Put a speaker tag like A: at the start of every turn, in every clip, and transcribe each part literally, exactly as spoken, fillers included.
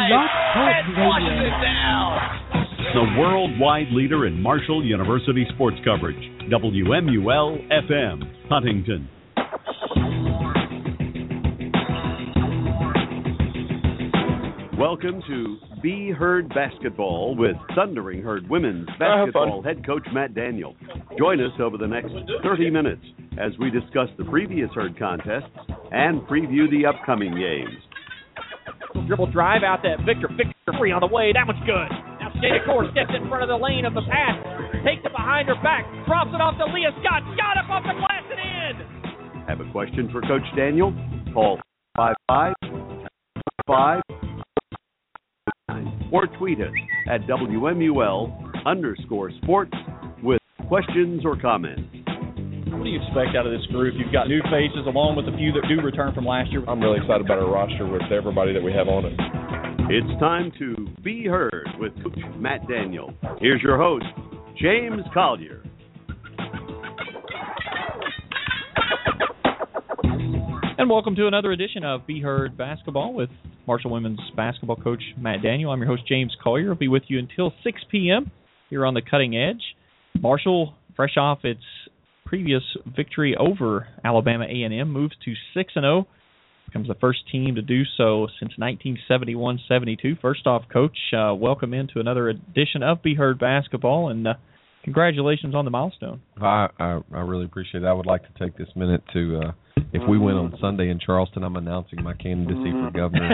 A: Blog Talk
B: and flushes
A: Radio.
B: it down.
C: The worldwide leader in Marshall University sports coverage, W M U L F M, Huntington. Welcome to Be Heard Basketball with Thundering Herd Women's Basketball head coach Matt Daniel. Join us over the next thirty minutes as we discuss the previous Herd contests and preview the upcoming games.
D: Dribble drive out that Victor. Victor free on the way. That one's good. Now State-of-Core steps in front of the lane of the pass. Takes it behind her back. Drops it off to Leah Scott. Scott up off the glass and in.
C: Have a question for Coach Daniel? Call five five five or tweet us at W M U L underscore sports with questions or comments.
D: What do you expect out of this group? You've got new faces along with a few that do return from last year.
E: I'm really excited about our roster with everybody that we have on it.
C: It's time to Be Heard with Coach Matt Daniel. Here's your host, James Collier.
D: And welcome to another edition of Be Heard Basketball with Marshall Women's basketball coach Matt Daniel. I'm your host, James Collier. I'll be with you until six p.m. here on the Cutting Edge. Marshall, fresh off its previous victory over Alabama A and M, moves to six and oh. Becomes the first team to do so since nineteen seventy-one seventy-two. First off, Coach, uh, welcome into another edition of Be Heard Basketball, and uh, congratulations on the milestone.
E: I, I I really appreciate it. I would like to take this minute to, uh, if we win on Sunday in Charleston, I'm announcing my candidacy for governor.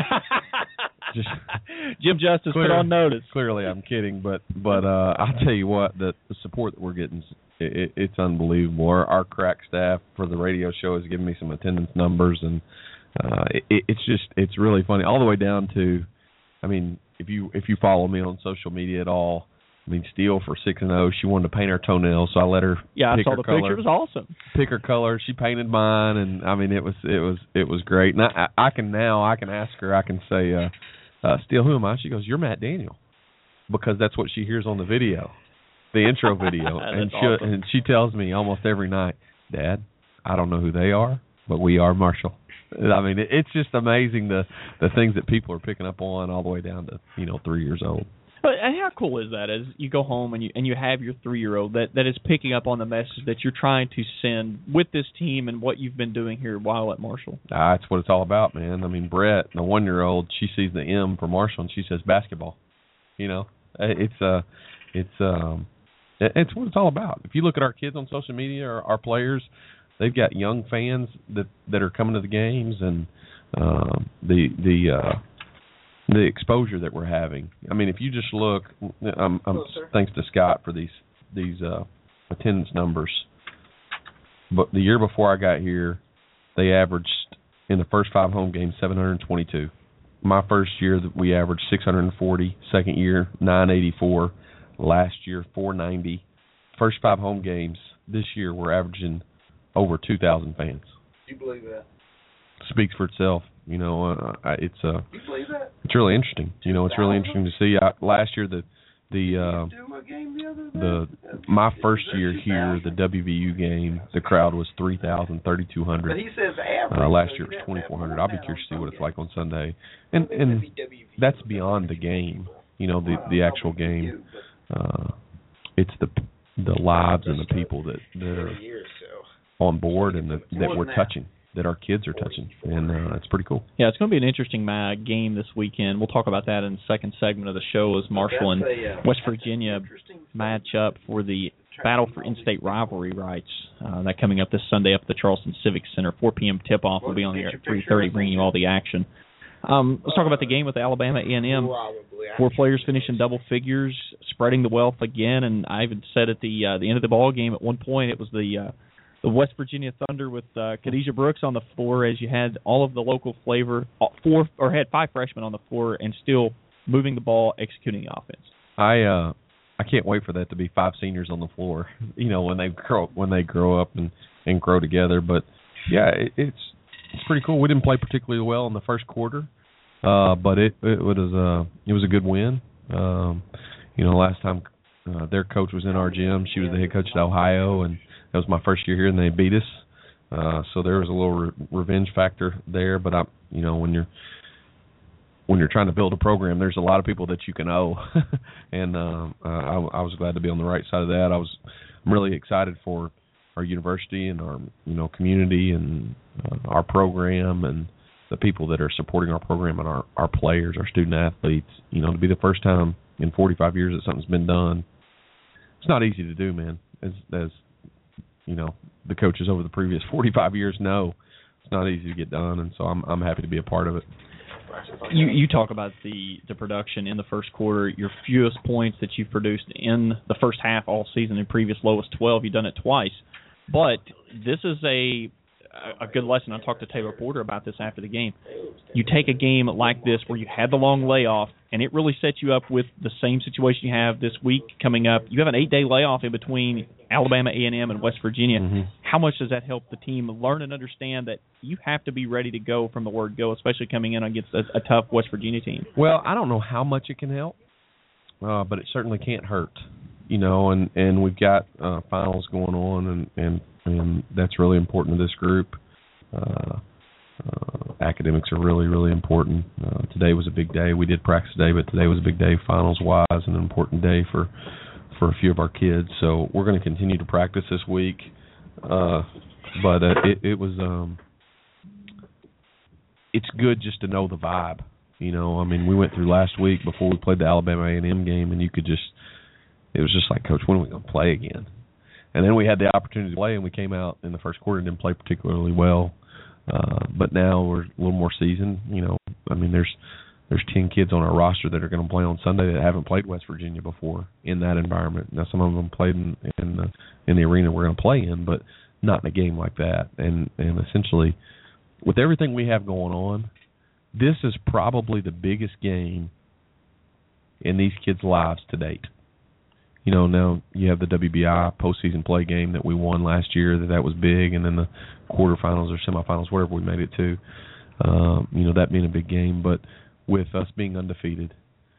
E: Just
D: Jim Justice
E: clear,
D: put on notice.
E: Clearly, I'm kidding, but but uh, I'll tell you what, the, the support that we're getting, it, it, it's unbelievable. Our, our crack staff for the radio show has given me some attendance numbers, and uh, it, it's just it's really funny. All the way down to, I mean, if you if you follow me on social media at all, I mean, Steele for six and zero. She wanted to paint her toenails, so I let her.
D: Yeah,
E: pick
D: I saw
E: her
D: the
E: color,
D: picture. It was awesome.
E: Pick her color. She painted mine, and I mean, it was it was it was great. And I, I can now I can ask her. I can say, uh, uh, Steele, who am I? She goes, "You're Matt Daniel," because that's what she hears on the video, the intro video, and she
D: awesome.
E: and she tells me almost every night, "Dad, I don't know who they are, but we are Marshall." I mean, it, it's just amazing the the things that people are picking up on, all the way down to you know three years old.
D: But how cool is that? As you go home and you and you have your three-year-old that, that is picking up on the message that you're trying to send with this team and what you've been doing here while at Marshall.
E: Uh, that's what it's all about, man. I mean, Brett, the one-year-old, she sees the M for Marshall and she says basketball. You know, it's uh, it's um, it's what it's all about. If you look at our kids on social media or our players, they've got young fans that that are coming to the games, and uh, the the. Uh, The exposure that we're having. I mean, if you just look, um, um, thanks to Scott for these these uh, attendance numbers. But the year before I got here, they averaged in the first five home games seven hundred twenty-two. My first year, we averaged six hundred forty. Second year, nine eighty-four. Last year, four ninety. First five home games this year, we're averaging over two thousand fans.
F: Do you believe that?
E: Speaks for itself. You know, uh, it's uh,
F: you believe that?
E: It's really interesting. You know, it's really interesting to see. I, last year, the the uh, the my first year here, the W V U game, the crowd was three thousand, thirty-two hundred.
F: But he says average.
E: Uh, last year it was twenty-four hundred. I'll be curious to see what it's like on Sunday, and and that's beyond the game. You know, the the actual game. Uh, it's the the lives and the people that that are on board and the, that we're touching. That our kids are touching, and uh, it's pretty cool.
D: Yeah, it's going to be an interesting uh, game this weekend. We'll talk about that in the second segment of the show as Marshall and West Virginia match up for the battle for in-state rivalry rights. Uh, that coming up this Sunday up at the Charleston Civic Center. four p.m. tip-off will be on the air at three thirty, bringing you all the action. Um, let's talk about the game with Alabama A and M. Four players finishing double figures, spreading the wealth again, and I even said at the uh, the end of the ball game at one point it was the uh, the West Virginia Thunder with uh, Khadijah Brooks on the floor, as you had all of the local flavor, four or had five freshmen on the floor, and still moving the ball, executing the offense.
E: I uh, I can't wait for that to be five seniors on the floor. You know, when they grow when they grow up and, and grow together. But yeah, it, it's it's pretty cool. We didn't play particularly well in the first quarter, uh, but it it was a it was a good win. Um, you know, last time uh, their coach was in our gym. She was the head coach at Ohio, and that was my first year here, and they beat us. Uh, so there was a little re- revenge factor there. But I, you know, when you're when you're trying to build a program, there's a lot of people that you can owe, and uh, I, I was glad to be on the right side of that. I was I'm really excited for our university and our you know community and uh, our program and the people that are supporting our program and our, our players, our student athletes. You know, to be the first time in forty-five years that something's been done, it's not easy to do, man. As as you know, the coaches over the previous forty-five years know, it's not easy to get done, and so I'm I'm happy to be a part of it.
D: You you talk about the, the production in the first quarter, your fewest points that you've produced in the first half all season. In previous lowest twelve, you've done it twice. But this is a a good lesson. I talked to Taylor Porter about this after the game. You take a game like this where you had the long layoff, and it really sets you up with the same situation you have this week coming up. You have an eight-day layoff in between Alabama A and M and West Virginia.
E: Mm-hmm.
D: How much does that help the team learn and understand that you have to be ready to go from the word go, especially coming in against a, a tough West Virginia team?
E: Well, I don't know how much it can help, uh, but it certainly can't hurt. You know, and, and we've got uh, finals going on, and, and, and that's really important to this group. Uh, uh, academics are really, really important. Uh, today was a big day. We did practice today, but today was a big day finals-wise and an important day for, for a few of our kids. So we're going to continue to practice this week. Uh, but uh, it, it was um, it's good just to know the vibe. You know, I mean, we went through last week before we played the Alabama A and M game, and you could just – it was just like, Coach, when are we going to play again? And then we had the opportunity to play, and we came out in the first quarter and didn't play particularly well. Uh, but now we're a little more seasoned. You know, I mean, there's there's ten kids on our roster that are going to play on Sunday that haven't played West Virginia before in that environment. Now, some of them played in in the, in the arena we're going to play in, but not in a game like that. And and essentially, with everything we have going on, this is probably the biggest game in these kids' lives to date. You know, now you have the W B I postseason play game that we won last year, that that was big, and then the quarterfinals or semifinals, whatever we made it to, um, you know, that being a big game. But with us being undefeated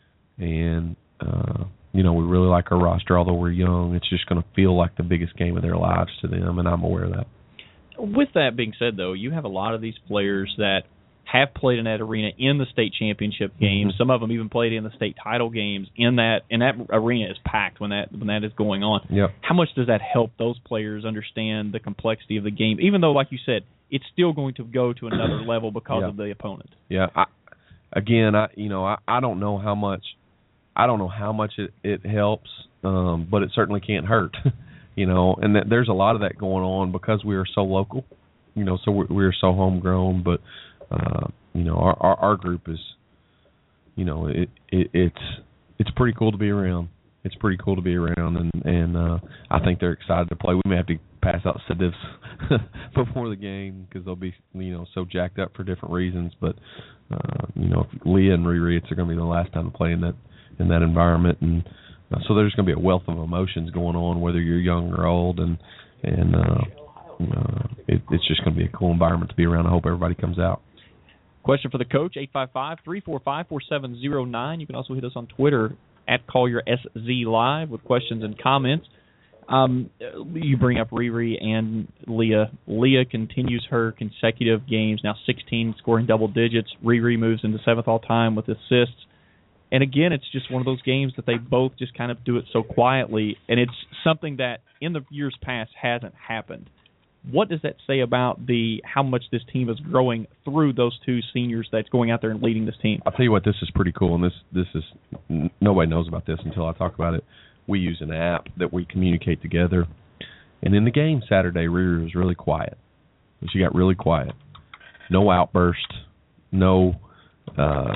E: and, uh, you know, we really like our roster, although we're young, it's just going to feel like the biggest game of their lives to them, and I'm aware of that.
D: With that being said, though, you have a lot of these players that have played in that arena in the state championship games.
E: Mm-hmm.
D: Some of them even played in the state title games. In that, and that arena is packed when that when that is going on.
E: Yep.
D: How much does that help those players understand the complexity of the game? Even though, like you said, it's still going to go to another level because
E: yeah.
D: of the opponent.
E: Yeah. I, again, I you know I, I don't know how much I don't know how much it it helps, um, but it certainly can't hurt. You know, and that, there's a lot of that going on because we are so local. You know, so we're, we're so homegrown, but. Uh, you know, our, our our group is, you know, it, it it's it's pretty cool to be around. It's pretty cool to be around, and and uh, I think they're excited to play. We may have to pass out sedatives before the game because they'll be, you know, so jacked up for different reasons. But uh, you know, Leah and Riri, it's going to be the last time to play in that in that environment, and uh, so there's going to be a wealth of emotions going on, whether you're young or old, and and uh, uh, it, it's just going to be a cool environment to be around. I hope everybody comes out.
D: Question for the coach, eight five five, three four five, four seven zero nine. You can also hit us on Twitter at CollierSZ Live with questions and comments. Um, you bring up Riri and Leah. Leah continues her consecutive games, now sixteen, scoring double digits. Riri moves into seventh all-time with assists. And again, it's just one of those games that they both just kind of do it so quietly, and it's something that in the years past hasn't happened. What does that say about the how much this team is growing through those two seniors that's going out there and leading this team?
E: I'll tell you what, this is pretty cool, and this this is nobody knows about this until I talk about it. We use an app that we communicate together, and in the game Saturday, Riri was really quiet. She got really quiet. No outburst, no uh,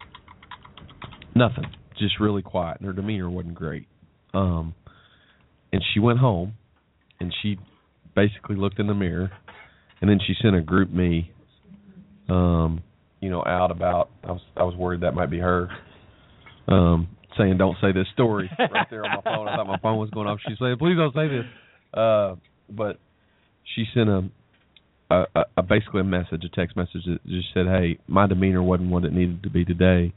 E: nothing, just really quiet, and her demeanor wasn't great. Um, and she went home, and she basically looked in the mirror, and then she sent a group me, um, you know, out about. I was I was worried that might be her, um, saying don't say this story right there on my phone. I thought my phone was going off. She said, please don't say this. Uh, but she sent a, a, a basically a message, a text message that just said, hey, my demeanor wasn't what it needed to be today.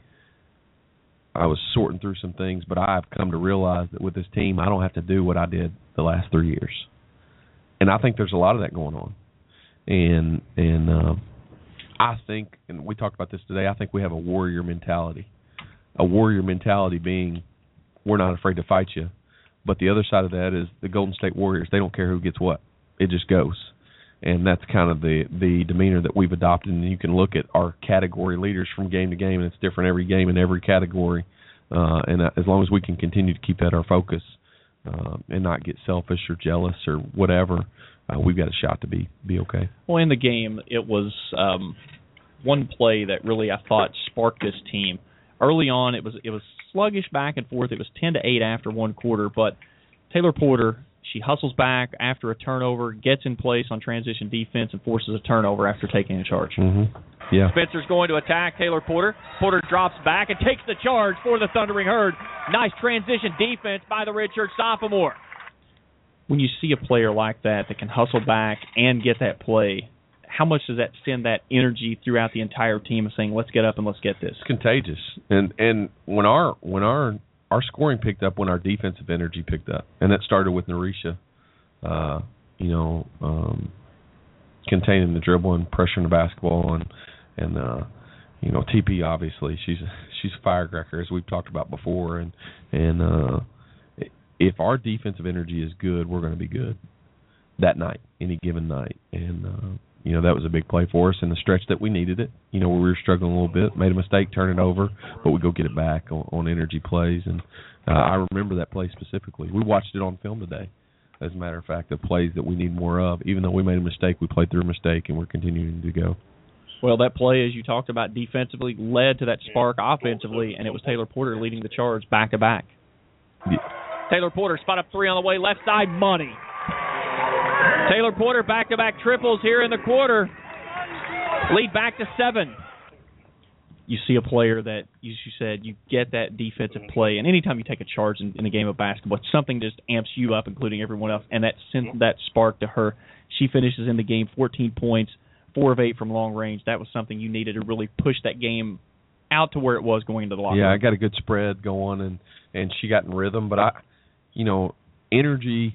E: I was sorting through some things, but I've come to realize that with this team, I don't have to do what I did the last three years. And I think there's a lot of that going on, and and uh, I think, and we talked about this today, I think we have a warrior mentality. A warrior mentality being we're not afraid to fight you. But the other side of that is the Golden State Warriors, they don't care who gets what. It just goes. And that's kind of the, the demeanor that we've adopted. And you can look at our category leaders from game to game, and it's different every game in every category. Uh, and as long as we can continue to keep that our focus uh, and not get selfish or jealous or whatever, uh, we've got a shot to be, be okay.
D: Well, in the game, it was um, one play that really I thought sparked this team. Early on, it was it was sluggish back and forth. It was ten to eight after one quarter, but Taylor Porter, she hustles back after a turnover, gets in place on transition defense, and forces a turnover after taking a charge.
E: Mm-hmm. Yeah.
D: Spencer's going to attack Taylor Porter. Porter drops back and takes the charge for the Thundering Herd. Nice transition defense by the redshirt sophomore. When you see a player like that that can hustle back and get that play, how much does that send that energy throughout the entire team of saying, let's get up and let's get this?
E: It's contagious. And and when our when our our scoring picked up, when our defensive energy picked up, and that started with Narisha, uh, you know, um, containing the dribble and pressuring the basketball, and and uh, you know, T P obviously she's she's a firecracker, as we've talked about before, and and uh, if our defensive energy is good, we're going to be good that night, any given night, and. Uh, You know, that was a big play for us in the stretch that we needed it. You know, where we were struggling a little bit, made a mistake, turn it over, but we go get it back on, on energy plays. And uh, I remember that play specifically. We watched it on film today, as a matter of fact, the plays that we need more of. Even though we made a mistake, we played through a mistake, and we're continuing to go.
D: Well, that play, as you talked about defensively, led to that spark offensively, and it was Taylor Porter leading the charge back-to-back.
E: Yeah.
D: Taylor Porter, spot up three on the way, left side, money. Taylor Porter back-to-back triples here in the quarter. Lead back to seven. You see a player that, as you said, you get that defensive play, and anytime you take a charge in, in a game of basketball, something just amps you up, including everyone else, and that sends that spark to her. She finishes in the game fourteen points, four of eight from long range. That was something you needed to really push that game out to where it was going into the locker room.
E: Yeah, I got a good spread going, and, and she got in rhythm. But, I, you know, energy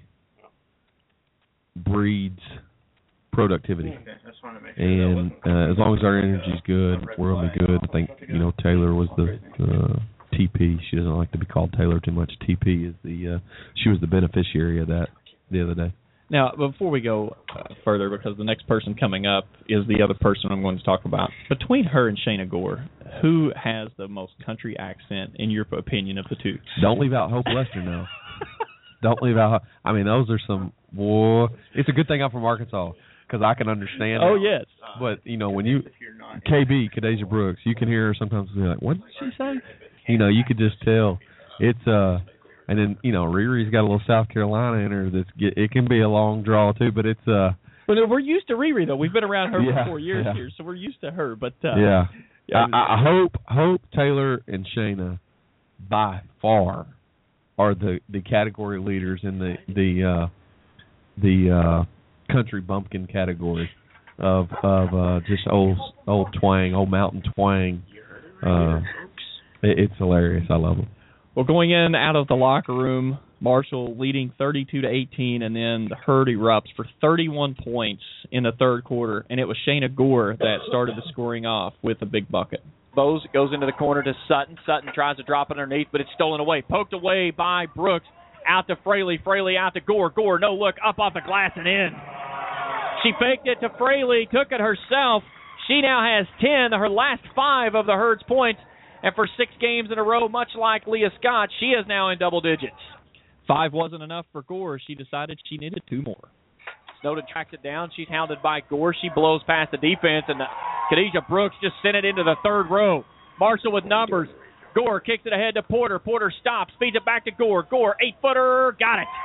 E: breeds productivity. Okay, that's fine to make sure. And uh, as long as our energy's good, we're going to be good. I think, you know, Taylor was the uh, T P. She doesn't like to be called Taylor too much. T P is the, uh, she was the beneficiary of that the other day.
D: Now, before we go uh, further, because the next person coming up is the other person I'm going to talk about, between her and Shayna Gore, who has the most country accent, in your opinion, of the two?
E: Don't leave out Hope Lester now. Don't leave out. I mean, those are some. Boy, it's a good thing I'm from Arkansas because I can understand.
D: Oh
E: it.
D: yes.
E: But you know, when you K B Kadeja Brooks, you can hear her sometimes be like, "What did she say?" You know, you could just tell. It's uh, and then you know, Riri's got a little South Carolina in her. That's it can be a long draw too, but it's uh.
D: But we're used to Riri though. We've been around her
E: yeah,
D: for four years
E: yeah.
D: here, so we're used to her. But uh,
E: yeah,
D: yeah
E: I, I hope Hope Taylor and Shayna by far are the, the category leaders in the the uh, the uh, country bumpkin category of of uh, just old old twang, old mountain twang. Uh, it, it's hilarious. I love them.
D: Well, going in out of the locker room, Marshall leading thirty-two to eighteen, and then the Herd erupts for thirty-one points in the third quarter, and it was Shayna Gore that started the scoring off with a big bucket. Bose goes into the corner to Sutton. Sutton tries to drop it underneath, but it's stolen away. Poked away by Brooks. Out to Fraley. Fraley out to Gore. Gore, no look, up off the glass and in. She faked it to Fraley, took it herself. She now has ten, her last five of the Herd's points. And for six games in a row, much like Leah Scott, she is now in double digits. Five wasn't enough for Gore. She decided she needed two more. Snowden tracks it down. She's hounded by Gore. She blows past the defense, and Kadeja Brooks just sent it into the third row. Marshall with numbers. Gore kicks it ahead to Porter. Porter stops, feeds it back to Gore. Gore, eight-footer, got it.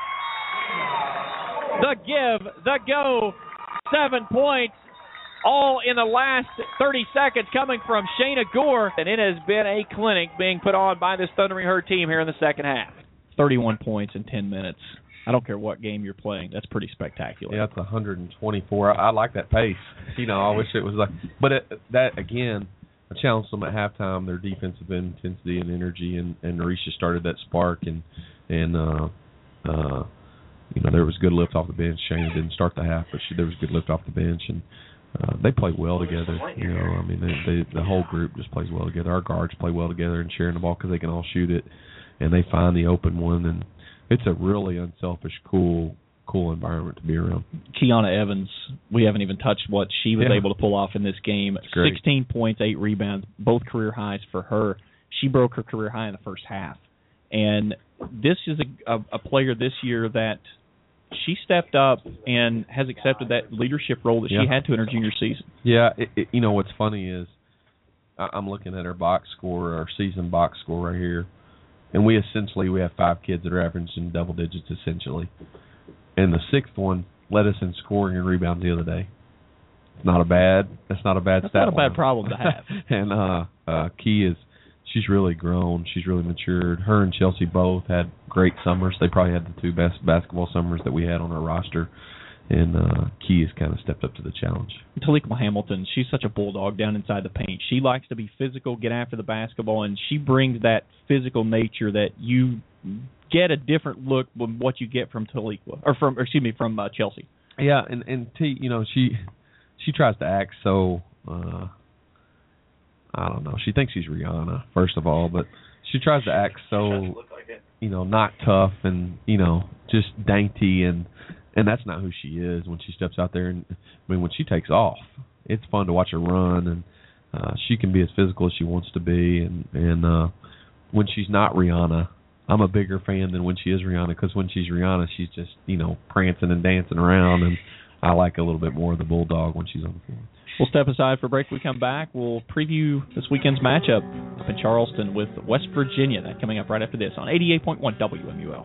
D: The give, the go, seven points, all in the last thirty seconds coming from Shayna Gore. And it has been a clinic being put on by this Thundering Herd team here in the second half. thirty-one points in ten minutes. I don't care what game you're playing. That's pretty spectacular.
E: Yeah, it's one hundred twenty-four. I, I like that pace. You know, I wish it was like – but it, that, again, I challenged them at halftime, their defensive intensity and energy, and, and Narisha started that spark, and, and uh, uh, you know, there was good lift off the bench. Shayna didn't start the half, but she, there was good lift off the bench, and uh, they play well together. You know, I mean, they, they, the whole group just plays well together. Our guards play well together and sharing the ball because they can all shoot it, and they find the open one. And it's a really unselfish, cool, cool environment to be around.
D: Kiana Evans, we haven't even touched what she was
E: Yeah.
D: able to pull off in this game. sixteen points, eight rebounds, both career highs for her. She broke her career high in the first half. And this is a, a, a player this year that she stepped up and has accepted that leadership role that
E: yeah.
D: she had to in her junior season.
E: Yeah, it, it, you know, what's funny is I, I'm looking at her box score, our season box score right here, and we essentially we have five kids that are averaging double digits essentially. And the sixth one led us in scoring and rebounds the other day. It's not a bad. That's not a bad
D: That's
E: stat
D: not a
E: line.
D: bad problem to have.
E: and uh, uh, Key is she's really grown. She's really matured. Her and Chelsea both had great summers. They probably had the two best basketball summers that we had on our roster. And uh, Key has kind of stepped up to the challenge.
D: Talikma Hamilton, she's such a bulldog down inside the paint. She likes to be physical, get after the basketball, and she brings that physical nature that you get a different look than what you get from Talikma, or from, or excuse me, from uh, Chelsea.
E: Yeah, and and T, you know, she she tries to act so. Uh, I don't know. She thinks she's Rihanna, first of all, but she tries to act so, you know, not tough and, you know, just dainty, and and that's not who she is when she steps out there. And I mean, when she takes off, it's fun to watch her run, and uh, she can be as physical as she wants to be. And and uh, when she's not Rihanna, I'm a bigger fan than when she is Rihanna, because when she's Rihanna, she's just, you know, prancing and dancing around, and I like a little bit more of the bulldog when she's on the floor.
D: We'll step aside for a break. When we come back, we'll preview this weekend's matchup up in Charleston with West Virginia. That coming up right after this on eighty-eight point one W M U L.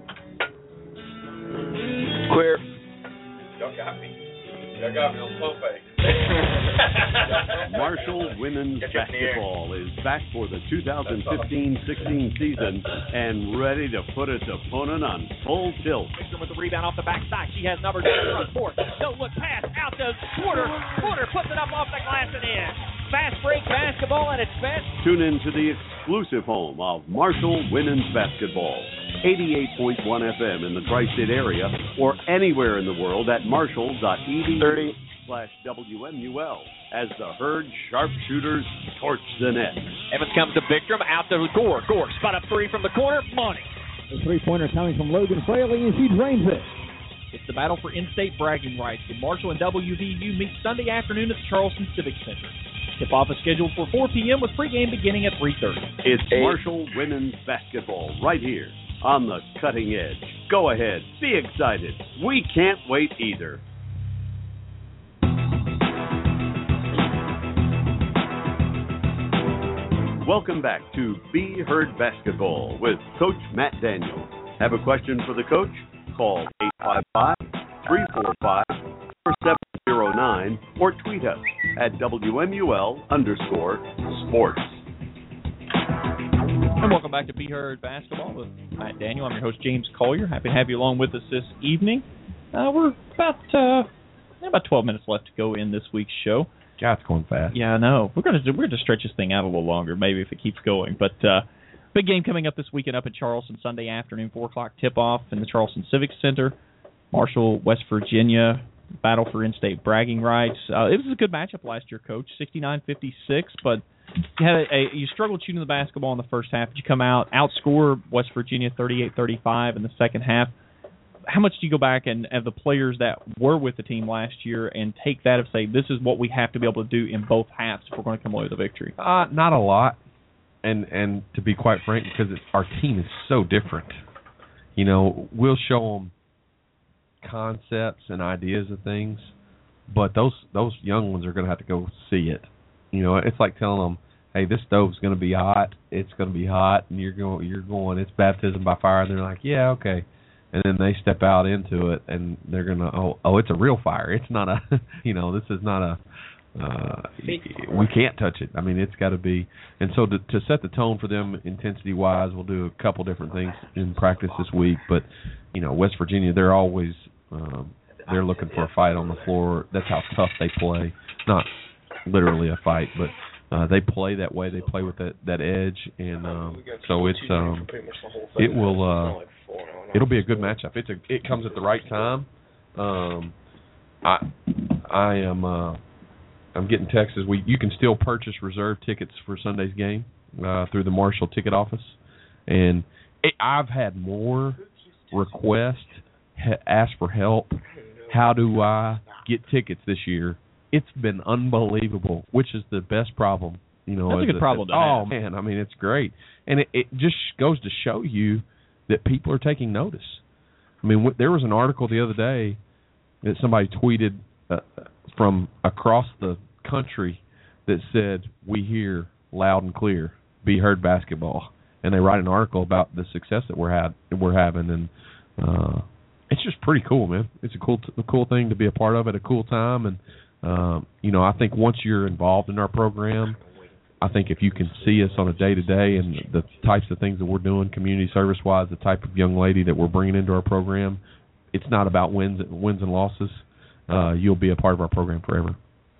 F: Clear.
E: Y'all got me. Y'all got me on phone page.
C: Marshall women's basketball is back for the two thousand fifteen sixteen season and ready to put its opponent on full tilt.
D: With the rebound off the backside, she has numbers in front court. No look pass out to Porter. Porter puts it up off the glass and in. Fast break basketball at its best.
C: Tune in to the exclusive home of Marshall women's basketball, eighty-eight point one F M in the Tri-State area or anywhere in the world at marshall dot e d u slash W M U L as the Herd sharpshooters torch the net.
D: Evans comes to Bickram, out to Gore. Gore spot up three from the corner. Money.
A: The three-pointer coming from Logan Fraley, and she drains it.
D: It's the battle for in-state bragging rights. The Marshall and W V U meet Sunday afternoon at the Charleston Civic Center. Tip-off is scheduled for four p.m. with pregame beginning at three thirty.
C: It's Marshall women's basketball right here on the cutting edge. Go ahead, be excited. We can't wait either. Welcome back to Be Heard Basketball with Coach Matt Daniel. Have a question for the coach? Call eight five five, three four five, four seven zero nine or tweet us at W M U L underscore sports.
D: And welcome back to Be Heard Basketball with Matt Daniel. I'm your host, James Collier. Happy to have you along with us this evening. Uh, we're about uh, about twelve minutes left to go in this week's show.
E: God, it's going fast.
D: Yeah, I know. We're gonna we're gonna stretch this thing out a little longer, maybe if it keeps going. But uh, big game coming up this weekend up in Charleston, Sunday afternoon, four o'clock tip-off in the Charleston Civic Center. Marshall, West Virginia, battle for in-state bragging rights. Uh, it was a good matchup last year, Coach, sixty-nine fifty-six, but you had a, a you struggled shooting the basketball in the first half. Did you come out, outscore West Virginia thirty-eight thirty-five in the second half? How much do you go back and have the players that were with the team last year and take that and say, this is what we have to be able to do in both halves if we're going to come away with a victory?
E: Uh, not a lot, and and to be quite frank, because it's, our team is so different. You know, we'll show them concepts and ideas of things, but those those young ones are going to have to go see it. You know, it's like telling them, hey, this stove's going to be hot. It's going to be hot, and you're going you're going. It's baptism by fire, and they're like, yeah, okay. And then they step out into it, and they're gonna, oh, oh, it's a real fire. It's not a, you know, this is not a, uh, we can't touch it. I mean, it's got to be. And so to, to set the tone for them, intensity-wise, we'll do a couple different things in practice this week. But you know, West Virginia, they're always, um, they're looking for a fight on the floor. That's how tough they play. Not literally a fight, but uh, they play that way. They play with that that edge, and um, so it's um, it will. Uh, It'll be a good matchup. It's a. It comes at the right time. Um, I I am uh, I'm getting texts. We you can still purchase reserve tickets for Sunday's game uh, through the Marshall ticket office, and it, I've had more requests, ha- ask for help. How do I get tickets this year? It's been unbelievable, which is the best problem. You know,
D: that's a good
E: a,
D: problem to
E: oh,
D: have.
E: man, I mean, it's great. And it, it just goes to show you that people are taking notice. I mean, w- there was an article the other day that somebody tweeted uh, from across the country that said, "We hear loud and clear, be heard basketball." And they write an article about the success that we're had we're having, and uh, it's just pretty cool, man. It's a cool t- a cool thing to be a part of at a cool time, and um, you know, I think once you're involved in our program, I think if you can see us on a day-to-day and the types of things that we're doing community service-wise, the type of young lady that we're bringing into our program, it's not about wins, wins and losses. Uh, you'll be a part of our program forever.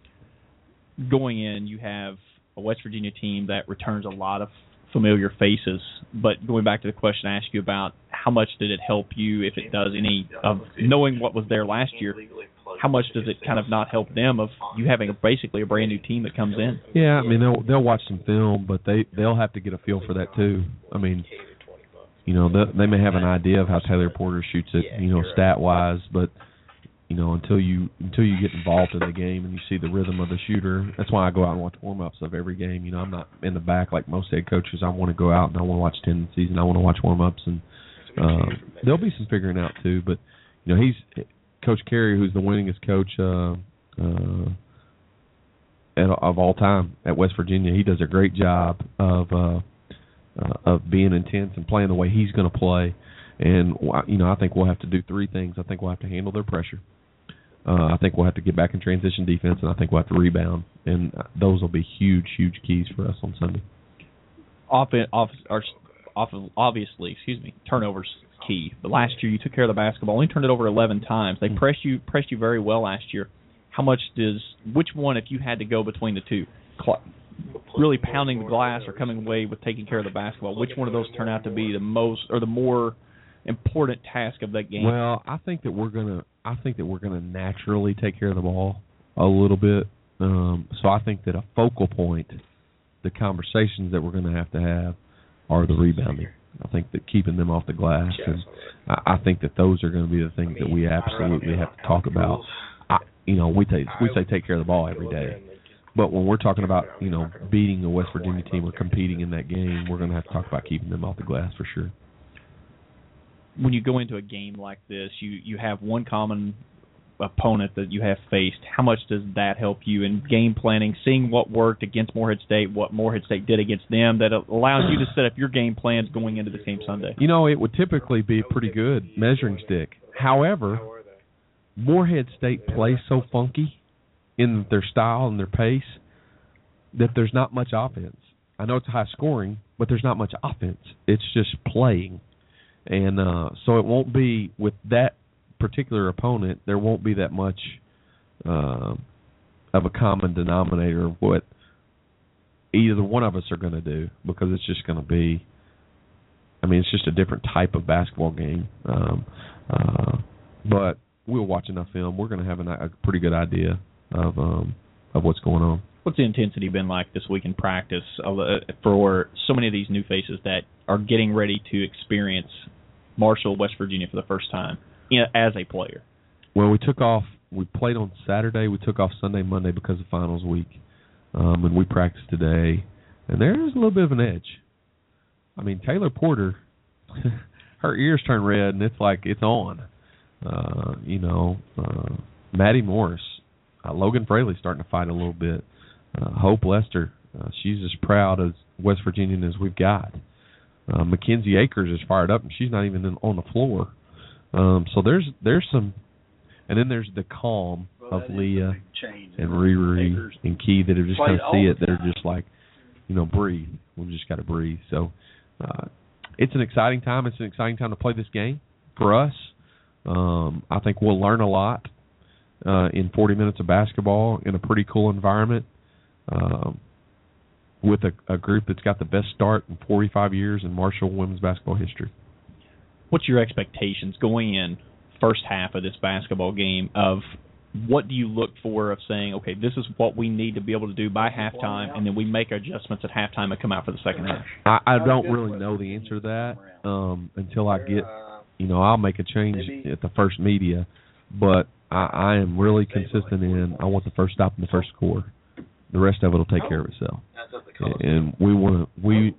D: Going in, you have a West Virginia team that returns a lot of familiar faces. But going back to the question I asked you about, how much did it help you, if it does, any of knowing what was there last year? How much does it kind of not help them of you having a, basically a brand new team that comes in?
E: Yeah, I mean they'll they'll watch some film, but they they'll have to get a feel for that too. I mean, you know, they, they may have an idea of how Taylor Porter shoots it, you know, stat wise, but you know, until you until you get involved in the game and you see the rhythm of the shooter, that's why I go out and watch warm ups of every game. You know, I'm not in the back like most head coaches. I want to go out and I want to watch tendencies and I want to watch warm ups, and uh, there'll be some figuring out too. But you know, he's Coach Carey, who's the winningest coach uh, uh, at, of all time at West Virginia. He does a great job of uh, uh, of being intense and playing the way he's going to play. And you know, I think we'll have to do three things. I think we'll have to handle their pressure. Uh, I think we'll have to get back in transition defense, and I think we'll have to rebound. And those will be huge, huge keys for us on Sunday.
D: Often, off, or, often, obviously, excuse me, turnovers key. But last year you took care of the basketball, only turned it over eleven times. They pressed you, pressed you very well last year. How much does which one, if you had to go between the two, cl- really pounding the glass or coming away with taking care of the basketball, which one of those turn out to be the most or the more important task of that game?
E: Well, I think that we're gonna. I think that we're gonna naturally take care of the ball a little bit. Um, so I think that a focal point, the conversations that we're gonna have to have, are the rebounding. I think that keeping them off the glass, and I, I think that those are going to be the things that we absolutely have to talk about. I, you know, we take we say take care of the ball every day, but when we're talking about you know beating a West Virginia team or competing in that game, we're going to have to talk about keeping them off the glass for sure.
D: When you go into a game like this, you, you have one common opponent that you have faced. How much does that help you in game planning, seeing what worked against Morehead State, what Morehead State did against them, that allows you to set up your game plans going into the game Sunday?
E: You know, it would typically be a pretty good measuring stick. However, Morehead State plays so funky in their style and their pace that there's not much offense. I know it's high scoring, but there's not much offense. It's just playing. And uh, so it won't be with that particular opponent, there won't be that much uh, of a common denominator of what either one of us are going to do, because it's just going to be, I mean, it's just a different type of basketball game. Um, uh, but we'll watch enough film. We're going to have an, a pretty good idea of um, of what's going on.
D: What's the intensity been like this week in practice for so many of these new faces that are getting ready to experience Marshall, West Virginia for the first time, you know, as a player?
E: Well, we took off. We played on Saturday. We took off Sunday, Monday because of finals week, um, and we practiced today. And there's a little bit of an edge. I mean, Taylor Porter, her ears turn red, and it's like it's on. Uh, you know, uh, Maddie Morris, uh, Logan Fraley starting to fight a little bit. Uh, Hope Lester, uh, she's as proud as West Virginian as we've got. Uh, Mackenzie Akers is fired up, and she's not even in, on the floor. Um, so there's there's some, and then there's the calm of Leah and Riri and Key that are just kind of see it. That are just like, you know, breathe. We've just got to breathe. So uh, it's an exciting time. It's an exciting time to play this game for us. Um, I think we'll learn a lot uh, in forty minutes of basketball in a pretty cool environment. Um, with a, a group that's got the best start in forty-five years in Marshall women's basketball history.
D: What's your expectations going in first half of this basketball game of what do you look for of saying, okay, this is what we need to be able to do by halftime, and then we make adjustments at halftime and come out for the second half?
E: I, I don't really know the answer to that um, until I get, you know, I'll make a change at the first media, but I, I am really consistent in I want the first stop in the first score. The rest of it will take care of itself. And we want to, we,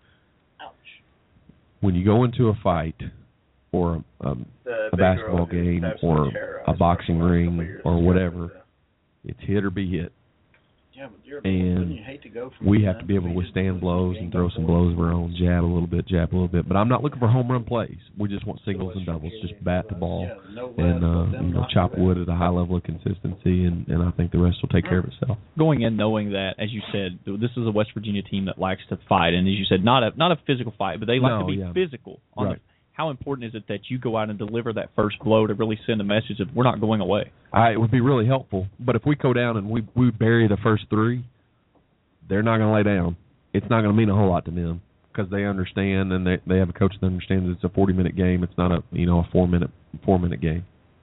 E: when you go into a fight or a, a basketball game or a boxing ring or whatever, it's hit or be hit. And we have to be able to withstand blows and throw some blows of our own, jab a little bit, jab a little bit. But I'm not looking for home run plays. We just want singles and doubles, just bat the ball and uh, you know, chop wood at a high level of consistency, and, and I think the rest will take care of itself.
D: Going in knowing that, as you said, this is a West Virginia team that likes to fight, and as you said, not a not a physical fight, but they like
E: no,
D: to be
E: yeah.
D: physical. On
E: right.
D: the, how important is it that you go out and deliver that first blow to really send a message of we're not going away?
E: I, it would be really helpful, but if we go down and we, we bury the first three, they're not going to lay down. It's not going to mean a whole lot to them because they understand, and they they have a coach that understands it's a forty-minute game. It's not a you know a four-minute four-minute game.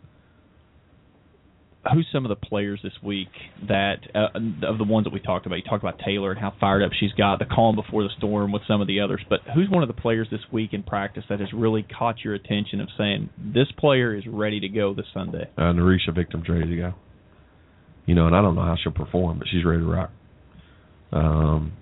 D: Who's some of the players this week that uh, of the ones that we talked about? You talked about Taylor and how fired up she's got, the calm before the storm with some of the others. But who's one of the players this week in practice that has really caught your attention of saying this player is ready to go this Sunday?
E: Uh, Narisha Victim's ready to go. You know, and I don't know how she'll perform, but she's ready to rock. Um,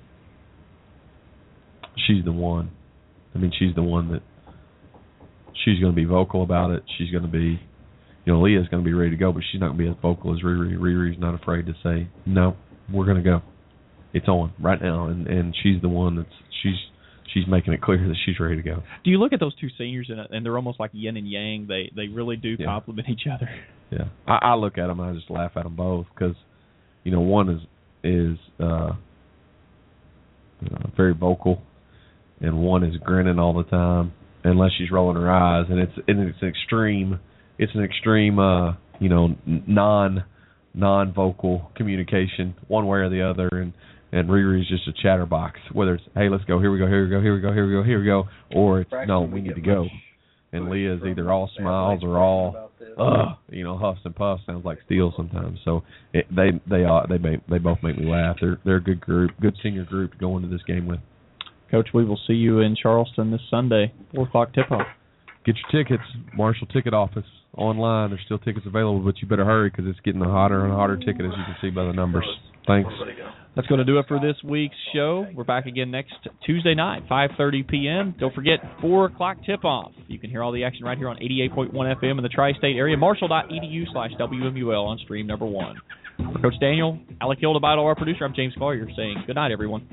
E: she's the one. I mean, she's the one that she's going to be vocal about it. She's going to be, you know, Leah's going to be ready to go, but she's not going to be as vocal as Riri. Riri's not afraid to say, no, we're going to go. It's on right now, and, and she's the one that's she's she's making it clear that she's ready to go.
D: Do you look at those two seniors and, and they're almost like yin and yang? They they really do
E: yeah.
D: complement each other.
E: Yeah, I, I look at them and I just laugh at them both because, you know, one is is uh, uh, very vocal, and one is grinning all the time unless she's rolling her eyes, and it's and it's an extreme, it's an extreme, uh, you know, non non vocal communication one way or the other, and and Riri's just a chatterbox. Whether it's hey, let's go, here we go, here we go, here we go, here we go, here we go, or it's no, we need to go. And Leah's either all smiles or all, uh, you know, huffs and puffs. Sounds like steel sometimes. So it, they they are they make, they both make me laugh. They're they're a good group, good senior group to go into this game with.
D: Coach, we will see you in Charleston this Sunday, four o'clock tip-off.
E: Get your tickets, Marshall Ticket Office online. There's still tickets available, but you better hurry because it's getting a hotter and hotter ticket, as you can see by the numbers. Thanks.
D: That's going to do it for this week's show. We're back again next Tuesday night, five thirty p.m. Don't forget, four o'clock tip-off. You can hear all the action right here on eighty-eight point one F M in the tri-state area, marshall.edu slash WMUL on stream number one. For Coach Daniel, Alec Hildebeitel, our producer, I'm James Collier saying good night, everyone.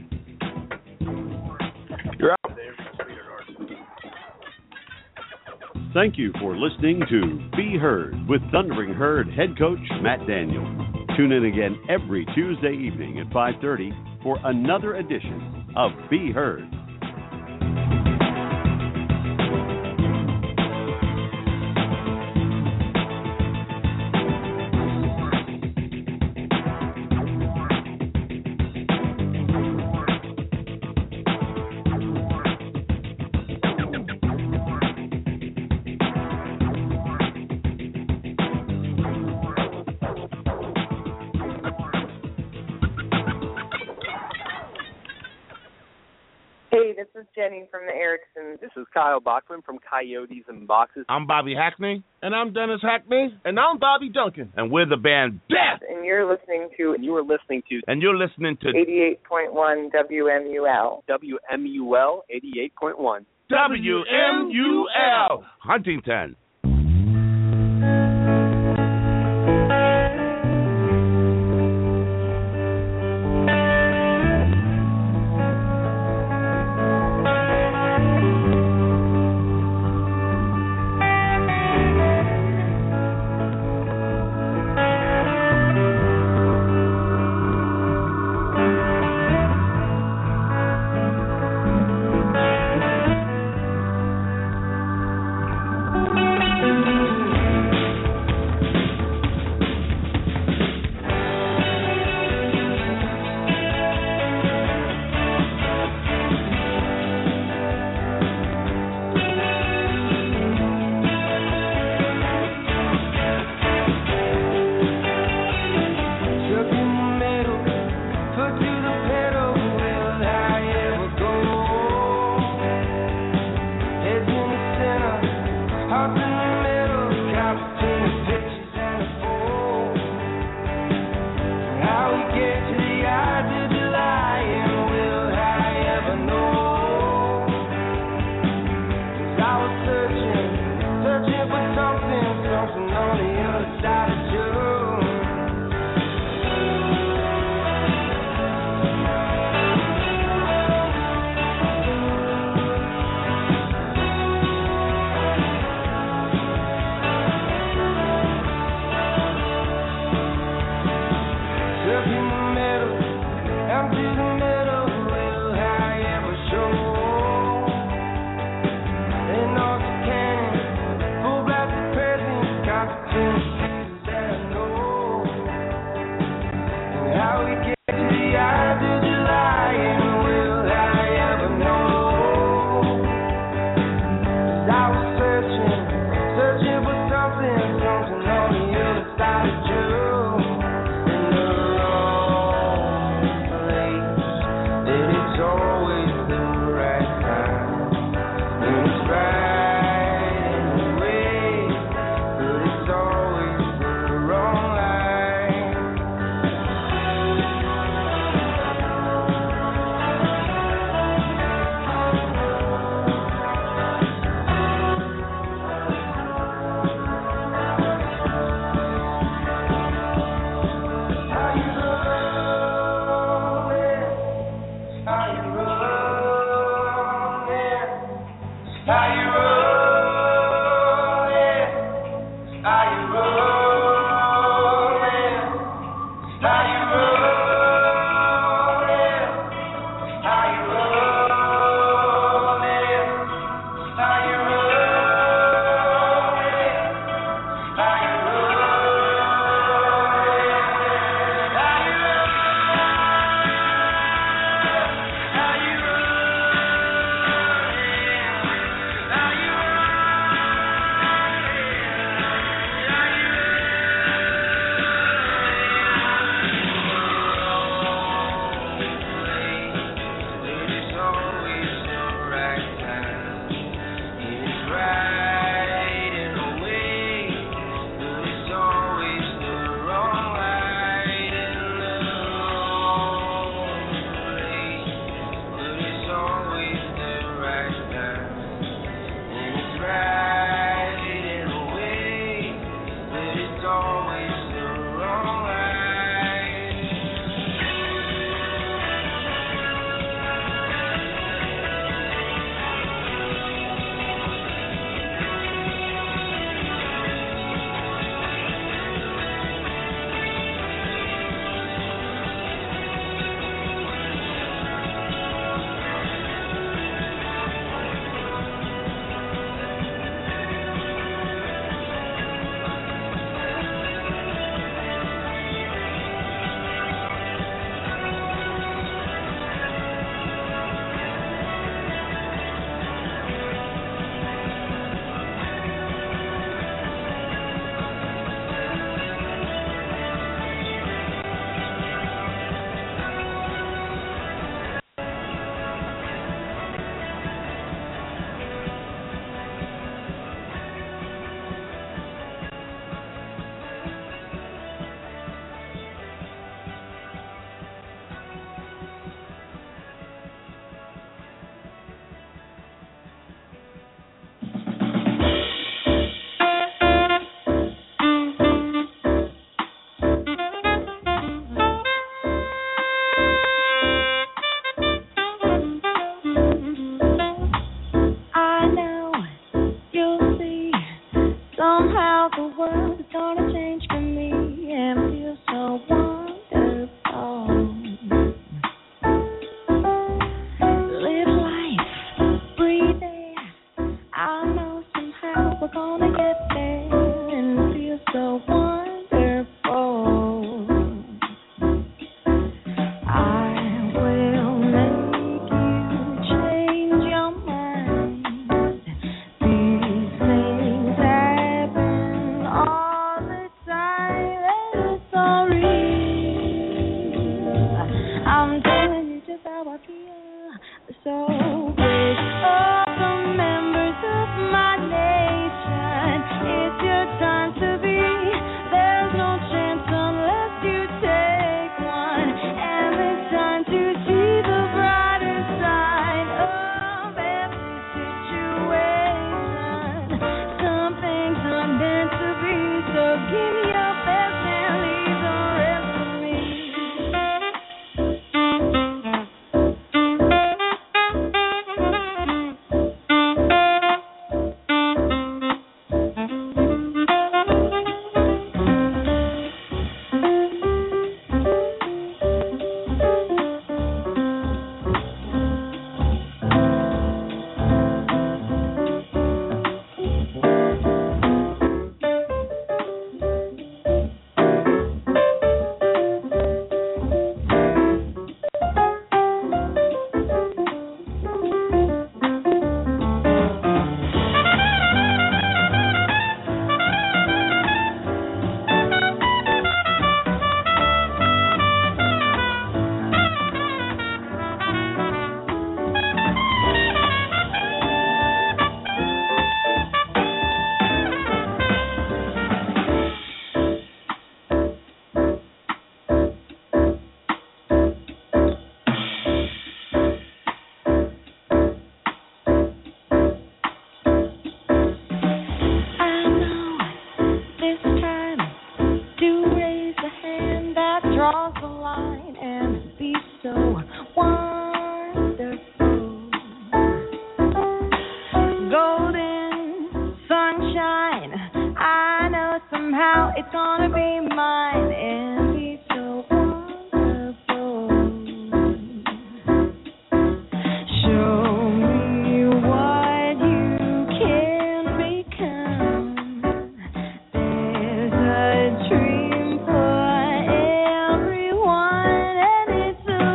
F: You're out.
C: Thank you for listening to Be Heard with Thundering Herd head coach Matt Daniel. Tune in again every Tuesday evening at five thirty for another edition of Be Heard.
B: This is Jenny from the Ericksons.
F: This is Kyle Bachman from Coyotes and Boxes.
G: I'm Bobby Hackney. And I'm Dennis Hackney. And I'm Bobby Duncan. And we're the band Death.
B: And you're listening to...
F: And you are listening to...
G: And you're listening to...
B: eighty-eight point one W M U L.
F: W M U L eighty-eight point one.
G: W M U L. Huntington.
H: Thank you. it's gonna be mine and be so wonderful. Show me what you can become. There's a dream for everyone, and it's so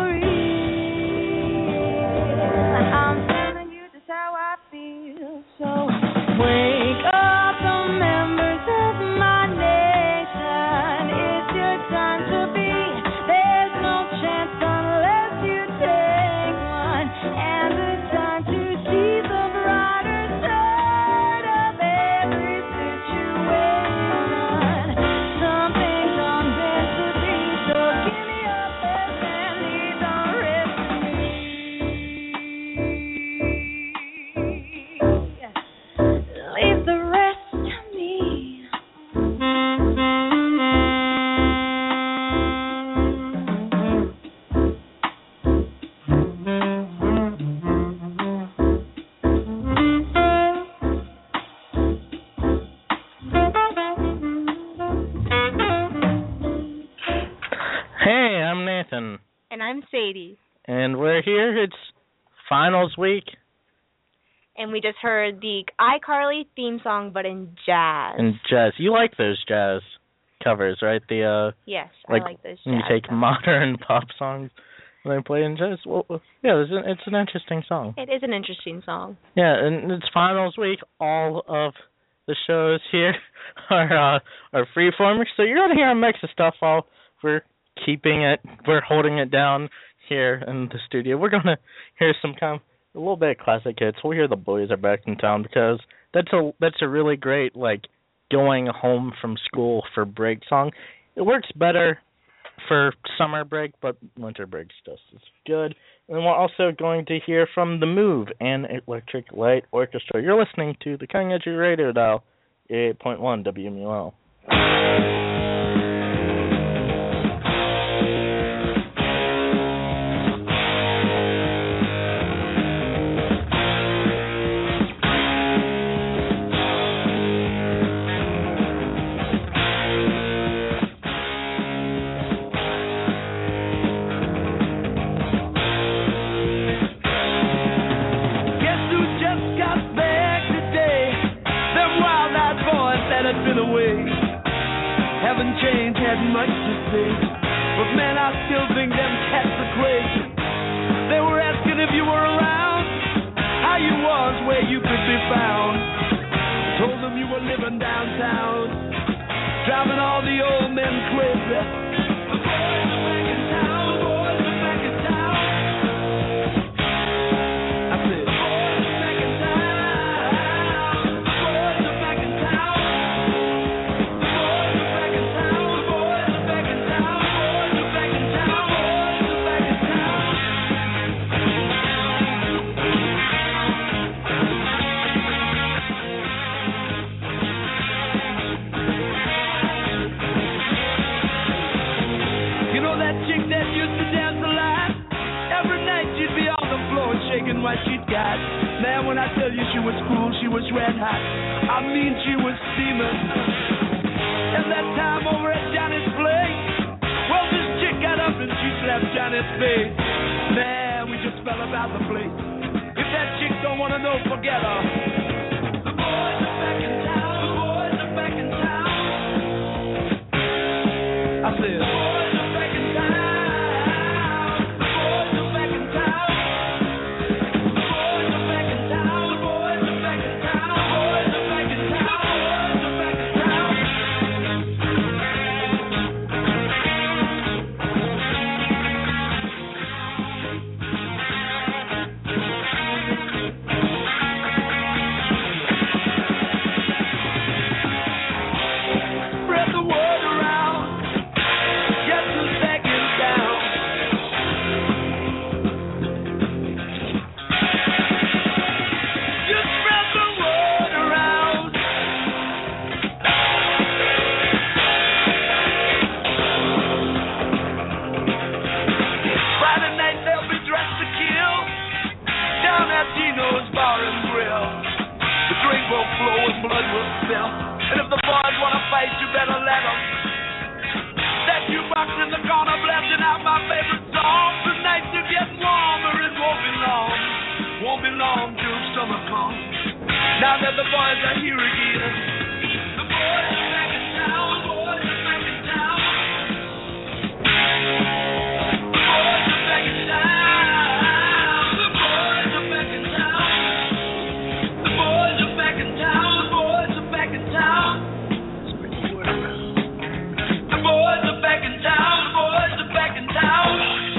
H: real. I'm telling you just how I feel. So wake up the members of my nation. It's your time to be. There's no chance unless you take one. And it's time to see the brighter side of every situation. Some things are meant to be, so give me your best and leave the rest to me. Leave the rest to me.
I: Hey, I'm Nathan,
J: And I'm Sadie.
I: and we're here. It's finals week
J: And we just heard the iCarly theme song, but in jazz.
I: in jazz. You like those jazz covers, right? The uh,
J: yes,
I: like
J: I like those jazz.
I: when you take
J: covers.
I: modern pop songs and they play in jazz. Well, well, yeah, it's an, it's an interesting song.
J: It is an interesting song.
I: Yeah, and it's finals week. All of the shows here are uh, are freeformers, so you're gonna hear a mix of stuff. While we're keeping it, we're holding it down here in the studio. We're gonna hear some kind of a little bit of classic hits. We'll hear The Boys Are Back in Town because that's a that's a really great like going home from school for break song. It works better for summer break, but winter break's just as good. And we're also going to hear from The Move and Electric Light Orchestra. You're listening to the Cutting Edge Radio Dial, eight point one W M U L.
K: Guess who just got back today? Them wild-eyed boys that had been away haven't changed, hadn't much to say. But man, I still think them cats are crazy. They were asking if you were around, how you was, where you could be found. Told them you were living downtown, driving all the old men crazy. The boys are back in town, the boys are back in town. I said, the boys are back in town, the boys are back in town. The boys are back in town, the boys are back in town, the boys are back in town, the boys are back in town. You know that chick that used to dance a lot? Every night she'd be on the floor shaking what she'd got. Man, when I tell you she was cool, she was red hot. I mean, she was steaming. And that time over at Johnny's place, well, this chick got up and she slapped Johnny's face. Man, we just fell about the place. If that chick don't want to know, forget her. The boys are back in town, the boys are back in town. I said, the boys are back in town, the boys are back in town. The boys are back in town, the boys are back in town, the boys are back in town, the boys are back in town. Spread the word around, get the second down. Just spread the word around. Friday night they'll be dressed to kill down at Tino's Bar and Grill. The drink will flow and blood will spill. And if the boys wanna fight, you better let them. That jukebox in the corner blasting out my favorite song. The nights are getting warmer, it won't be long. Won't be long till summer comes. Now that the boys are here again. The boys are back in town, the boys are back in town. The boys are back in town. The boys are back in town. The boys are back in town. The boys are back in town. Spread the word around. The boys are back in town. The boys are back in town.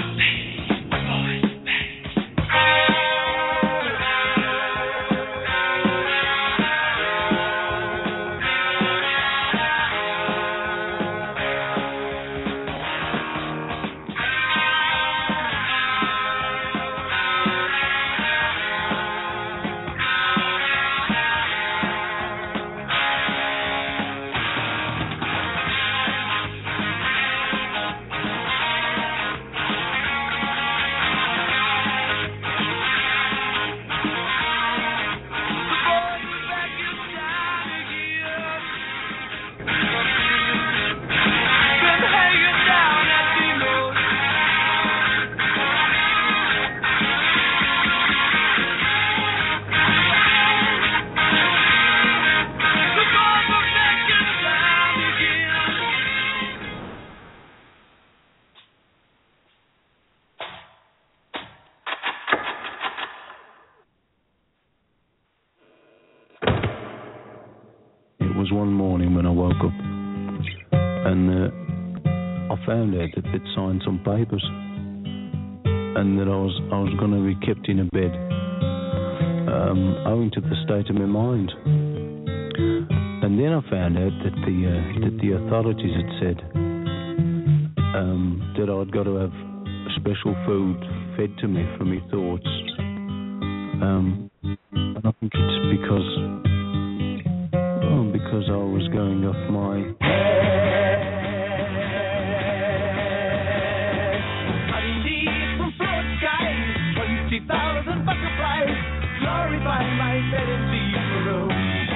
L: One morning when I woke up, and uh, I found out that they'd signed some papers, and that I was I was going to be kept in a bed, um, owing to the state of my mind. And then I found out that the uh, that the authorities had said um, that I'd got to have special food fed to me for my thoughts, um, and I think it's because. Because I was going off my
K: Underneath from floor skies, twenty thousand butterflies glorify my bed and leave the room.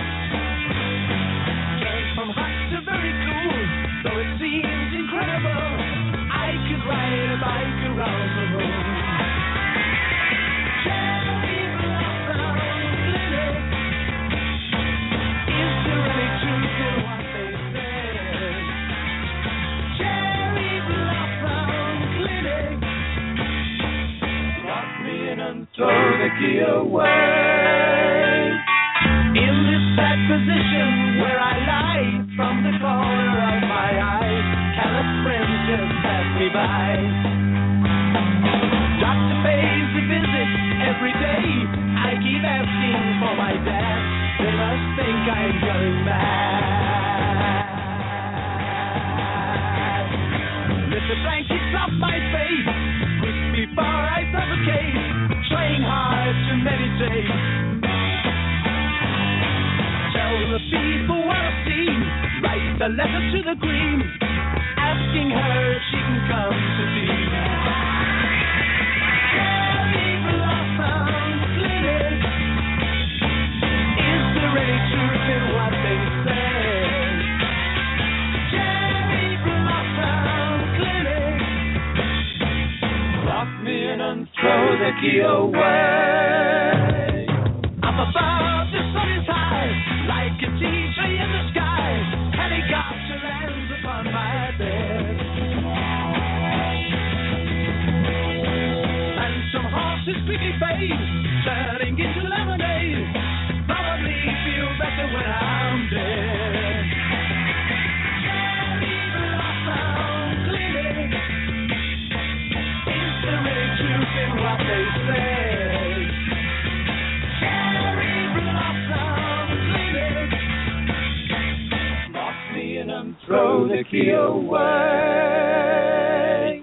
K: Turn from hot to very cool, though it seems incredible. I could ride a bike around the room. Throw the key away. In this sad position where I lie, from the corner of my eye, callous friends just pass me by. Doctor pays a visit every day. I keep asking for my dad. They must think I'm going mad. Lift the blankets off my face quick before I suffocate. Trying hard to meditate. Tell the people what I've seen. Write a letter to the Queen, asking her if she can come to tea. Cherry blossom clinic. Is there any truth in what they say? Cherry blossom clinic. Lock me in and throw the key away. Up above, the sun is high, like a tea tree in the sky. Helicopter lands upon my bed. And some horses quickly fade, turning into lemonade. Probably feel better when I'm dead. Cherry blossom clinic. Is there any truth in what they say? Cherry blossom clinic. Lock me in and throw the key away.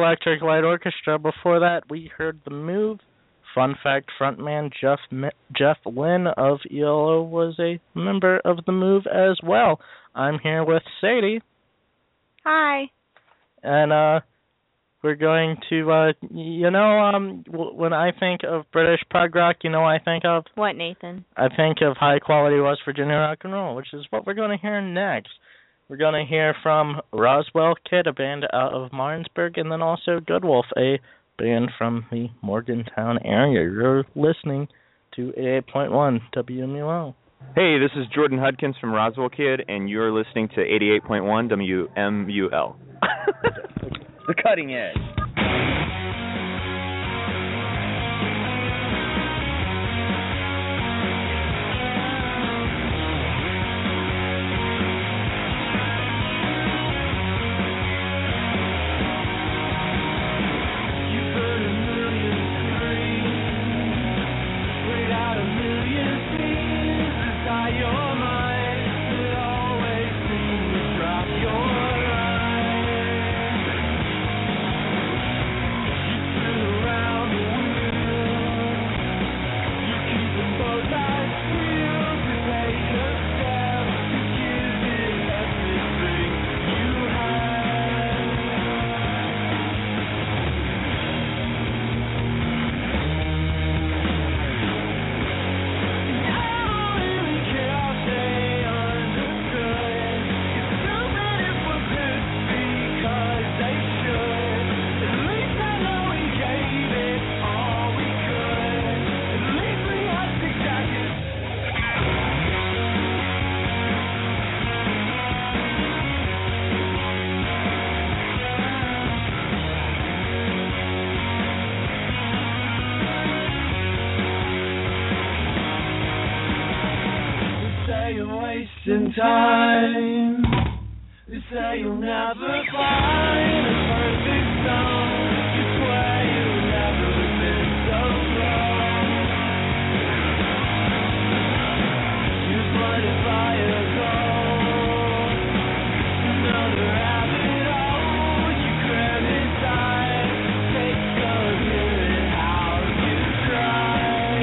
I: Electric Light Orchestra. Before that, we heard The Move. Fun fact, frontman Jeff Jeff Lynne of E L O was a member of The Move as well. I'm here with Sadie.
J: Hi.
I: And uh, we're going to, uh, you know, um, w- when I think of British prog rock, you know what I think of?
J: What, Nathan?
I: I think of high-quality West Virginia rock and roll, which is what we're going to hear next. We're going to hear from Roswell Kid, a band out of Martinsburg, and then also Good Wolf, a band from the Morgantown area. You're listening to eighty-eight point one W M U L.
M: Hey, this is Jordan Hudkins from Roswell Kid, and you're listening to eighty-eight point one W M U L. The cutting edge.
K: wasting time. They say you'll never find a perfect song. You swear you've never been so wrong. You're blinded by a cold. Another rabbit hole you criticize. Take a hearing how you try.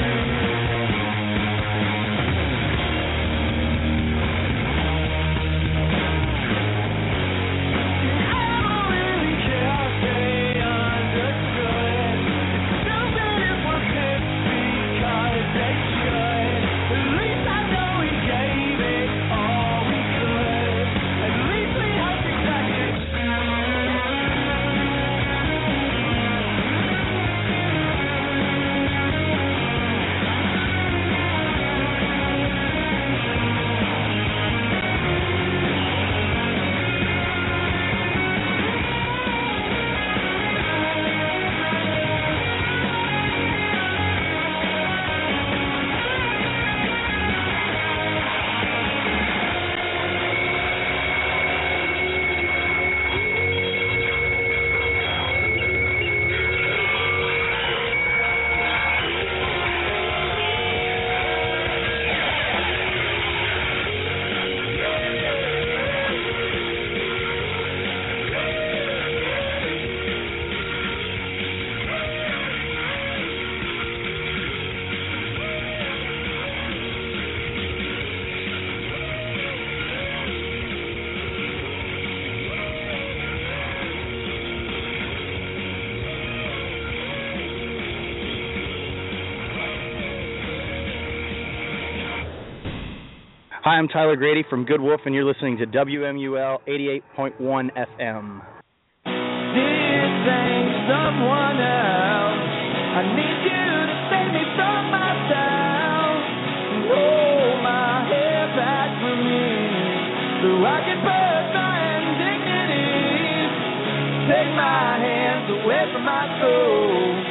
N: Hi, I'm Tyler Grady from Good Wolf, and you're listening to W M U L eighty-eight point one F M.
K: This ain't someone else. I need you to save me from myself. Hold my head back for me, so I can burn my indignity. Take my hands away from my soul,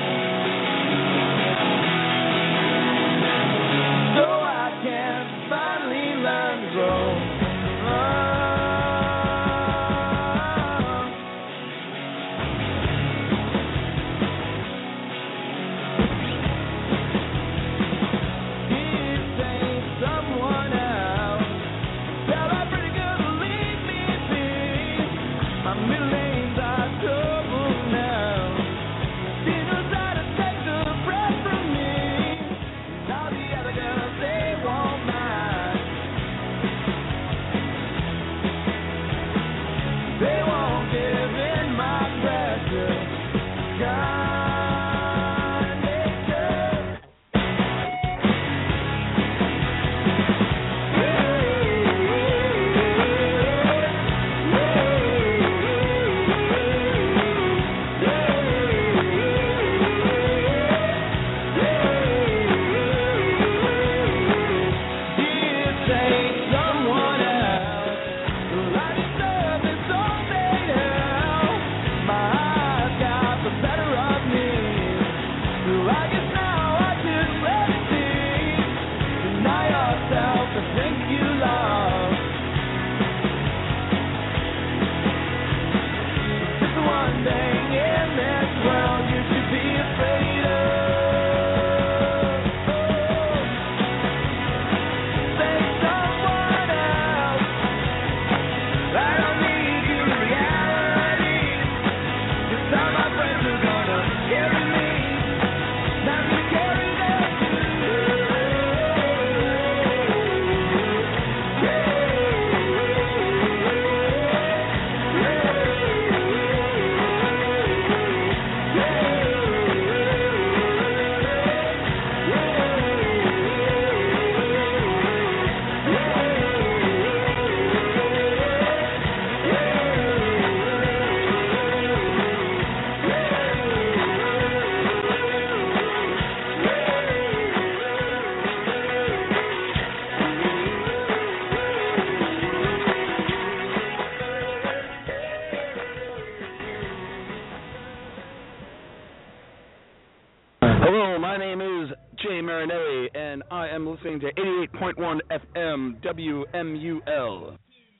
K: so I can finally learn to grow. Middle names are trouble
O: Hello, my name is Jay Marinelli, and I am listening to eighty-eight point one F M W M U L.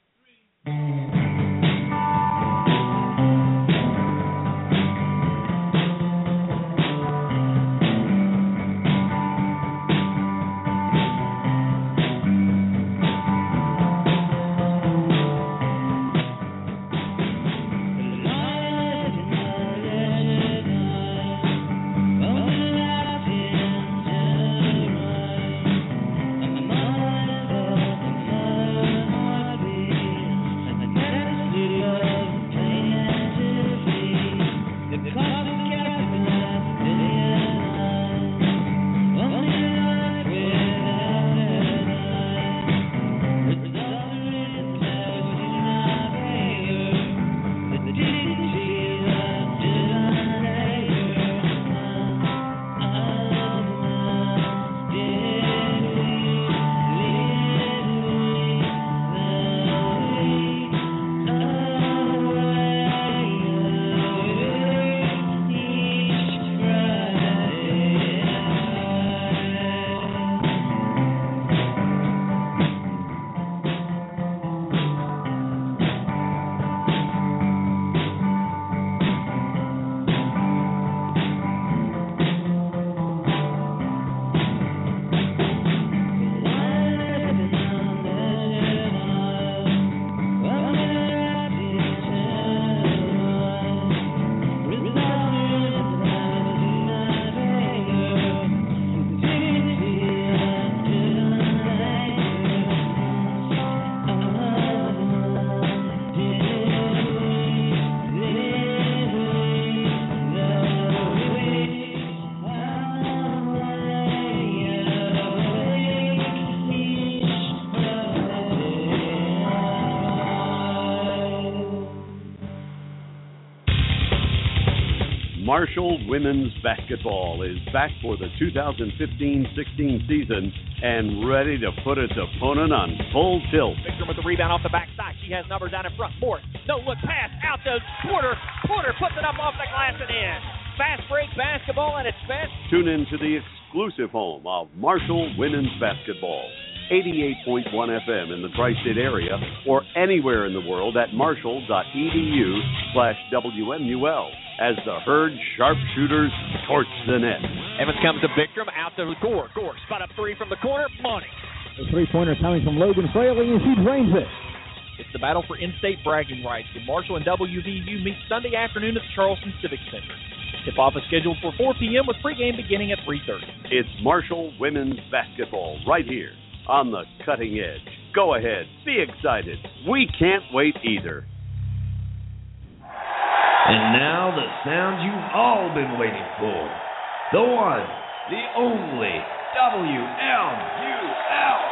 C: Marshall Women's Basketball is back for the two thousand fifteen sixteen season and ready to put its opponent on full tilt.
P: Victor with the rebound off the backside. She has numbers down in front. Morris, no look pass out to Porter. Porter puts it up off the glass and in. Fast break basketball at its best.
C: Tune in to the exclusive home of Marshall Women's Basketball. eighty-eight point one F M in the tri-state area or anywhere in the world at marshall.edu slash WMUL as the Herd sharpshooters torch the net.
P: Evans comes to Bickram, out to Gore. Gore spot up three from the corner. Money.
A: The three-pointer coming from Logan Fraley, and she drains it.
P: It's the battle for in-state bragging rights when Marshall and W V U meet Sunday afternoon at the Charleston Civic Center. Tip-off is scheduled for four p.m. with pregame beginning at three thirty.
C: It's Marshall Women's Basketball right here on the cutting edge. Go ahead, be excited. We can't wait either.
Q: And now the sound you've all been waiting for. The one, the only W M U L.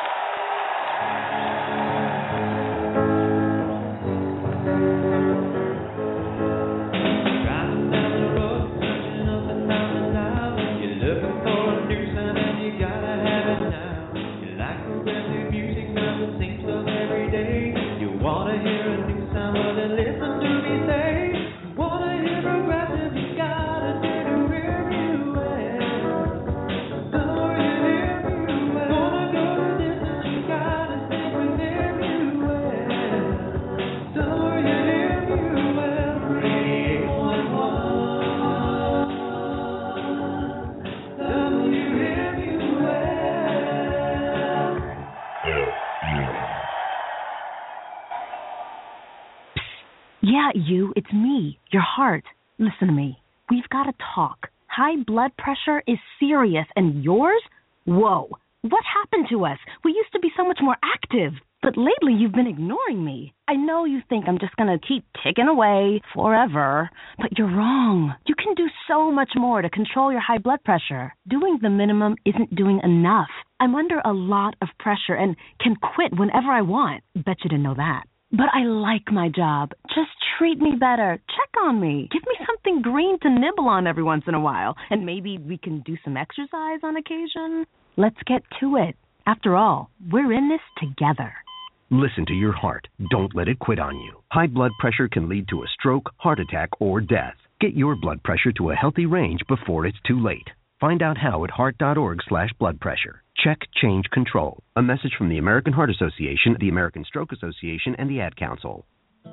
R: Yeah, you, it's me, your heart. Listen to me. We've got to talk. High blood pressure is serious, and yours? Whoa. What happened to us? We used to be so much more active. But lately you've been ignoring me. I know you think I'm just going to keep ticking away forever, but you're wrong. You can do so much more to control your high blood pressure. Doing the minimum isn't doing enough. I'm under a lot of pressure and can quit whenever I want. Bet you didn't know that. But I like my job. Just treat me better. Check on me. Give me something green to nibble on every once in a while. And maybe we can do some exercise on occasion. Let's get to it. After all, we're in this together.
S: Listen to your heart. Don't let it quit on you. High blood pressure can lead to a stroke, heart attack, or death. Get your blood pressure to a healthy range before it's too late. Find out how at heart.org slash blood pressure. Check Change Control. A message from the American Heart Association, the American Stroke Association, and the Ad Council.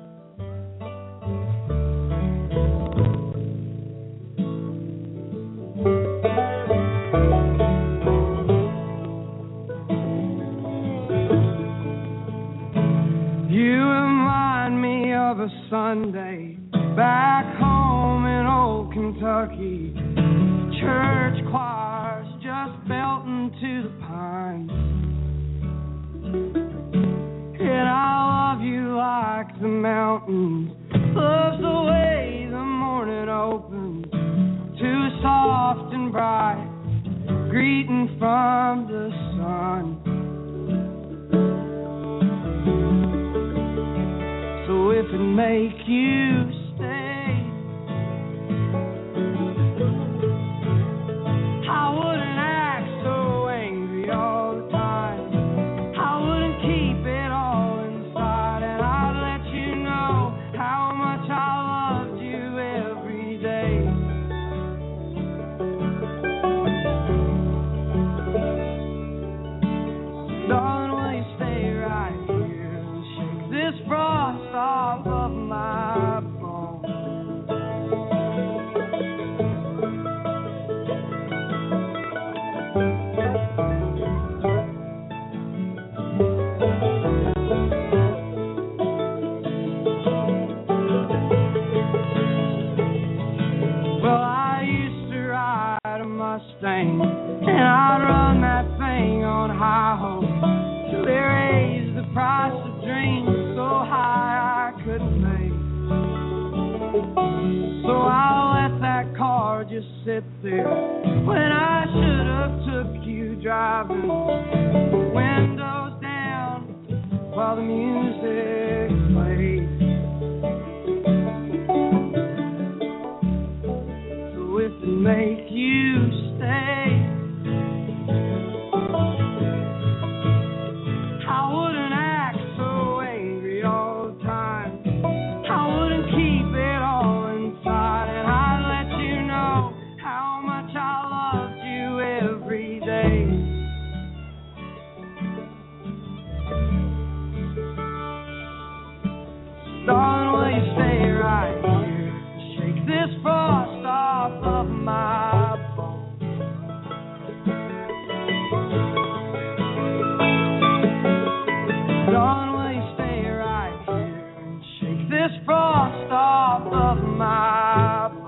K: You remind me of a Sunday back home in old Kentucky. Church choirs just belting to the pines. And I love you like the mountains. Love's the way the morning opens, too soft and bright, greeting from the sun. So if it make you stay, I wouldn't act so angry all the time. I wouldn't keep it all inside, and I'd let you know how much I loved you every day. Darling, will you stay right here and shake this frost off of my bones? Well, I used to ride a Mustang, and I'd run that thing on high hope till they raised the price of dreams so high I couldn't pay. So I let that car just sit there when I should have took you driving, windows down while the music played. So if it make you stay, I wouldn't act so angry all the time. I wouldn't keep it all inside, and I'd let you know how much I loved you every day. Darling, will you stay right here? Shake this frost off of my bones. Darling, will you stay right here and shake this frost off of my bones?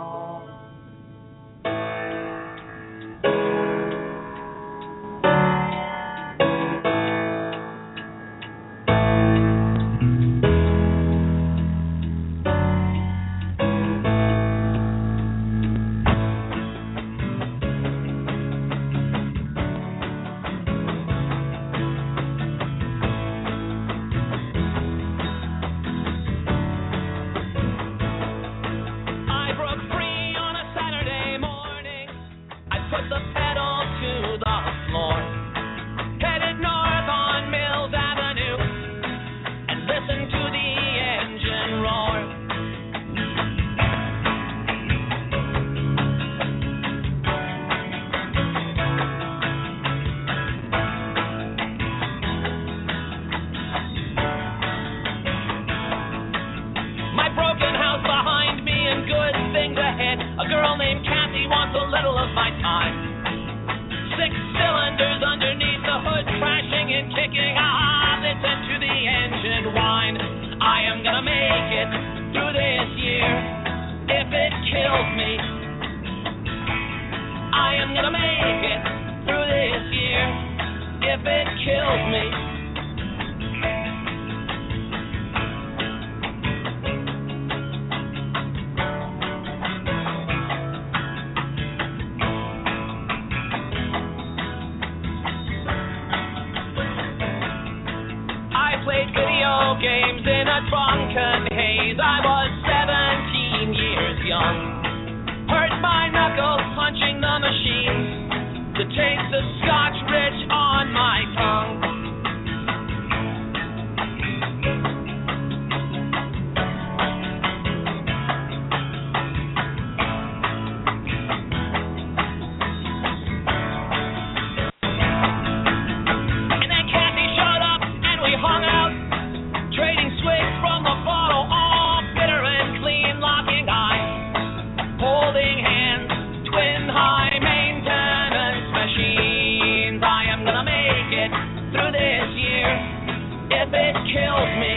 K: kills me,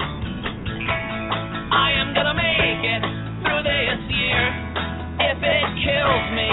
K: I am gonna make it through this year. If it kills me,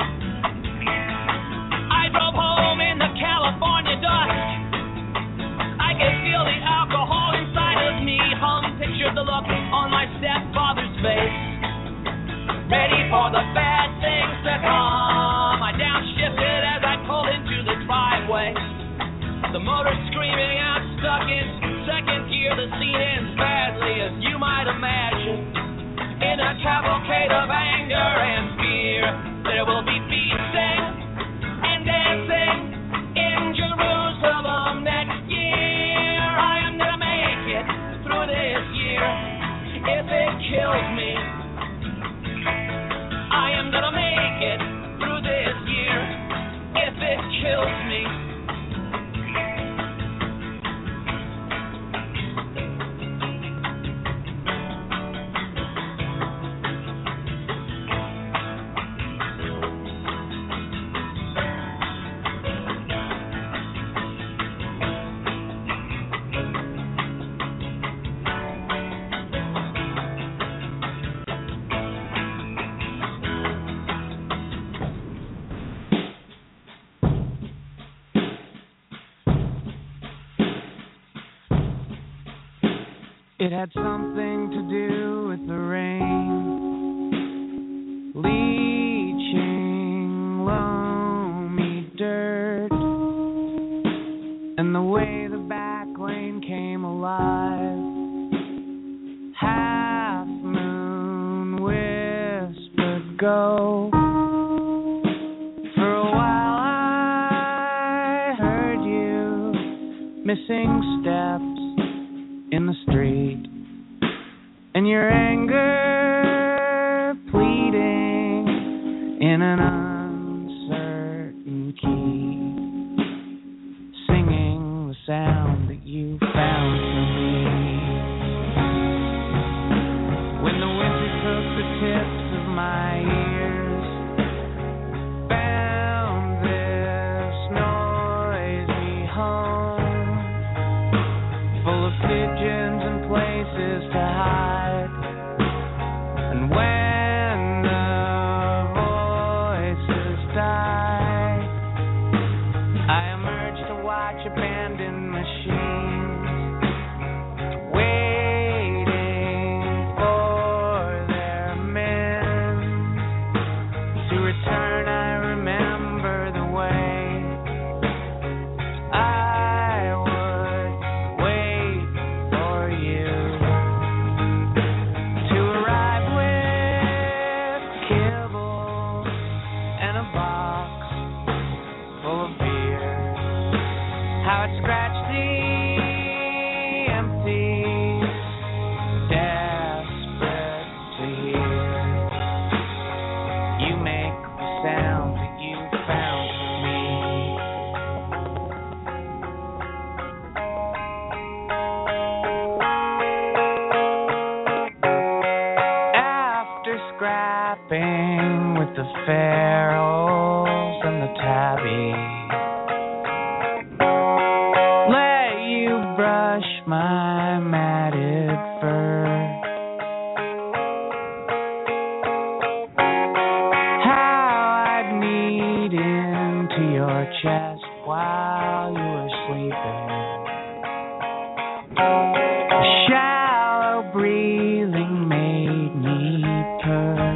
K: I drove home in the California dust. I could feel the alcohol inside of me hum, pictured the look on my stepfather's face, ready for the bad things to come. I downshifted as I pulled into the driveway, the motor screaming out, stuck in second gear. The scene ends badly, as you might imagine, in a cavalcade of anger and fear. There will be feasting and dancing in Jerusalem next year. I am gonna make it through this year. If it kills me, I am gonna make it through this year. If it kills me. It had something to do with the rain, leaching loamy dirt, and the way the back lane came alive. Half moon whispered go. For a while I heard you missing steps in the street, and your anger pleading in an uncertain key, singing the sound that you found for me. When the winter took the tips of my ears, found this noisy home full of pigeons and places to hide. And when the voices die, I emerge to watch abandoned machines, waiting for their men to return. I remember the way I would wait for you to arrive with kibble and a box full of beer. How it scratched the empty, desperate to hear you make the sound that you found for me. After scrapping with the ferals and the tabby, let you brush my matted fur. How I'd knead into your chest while you were sleeping. Shallow breathing made me purr.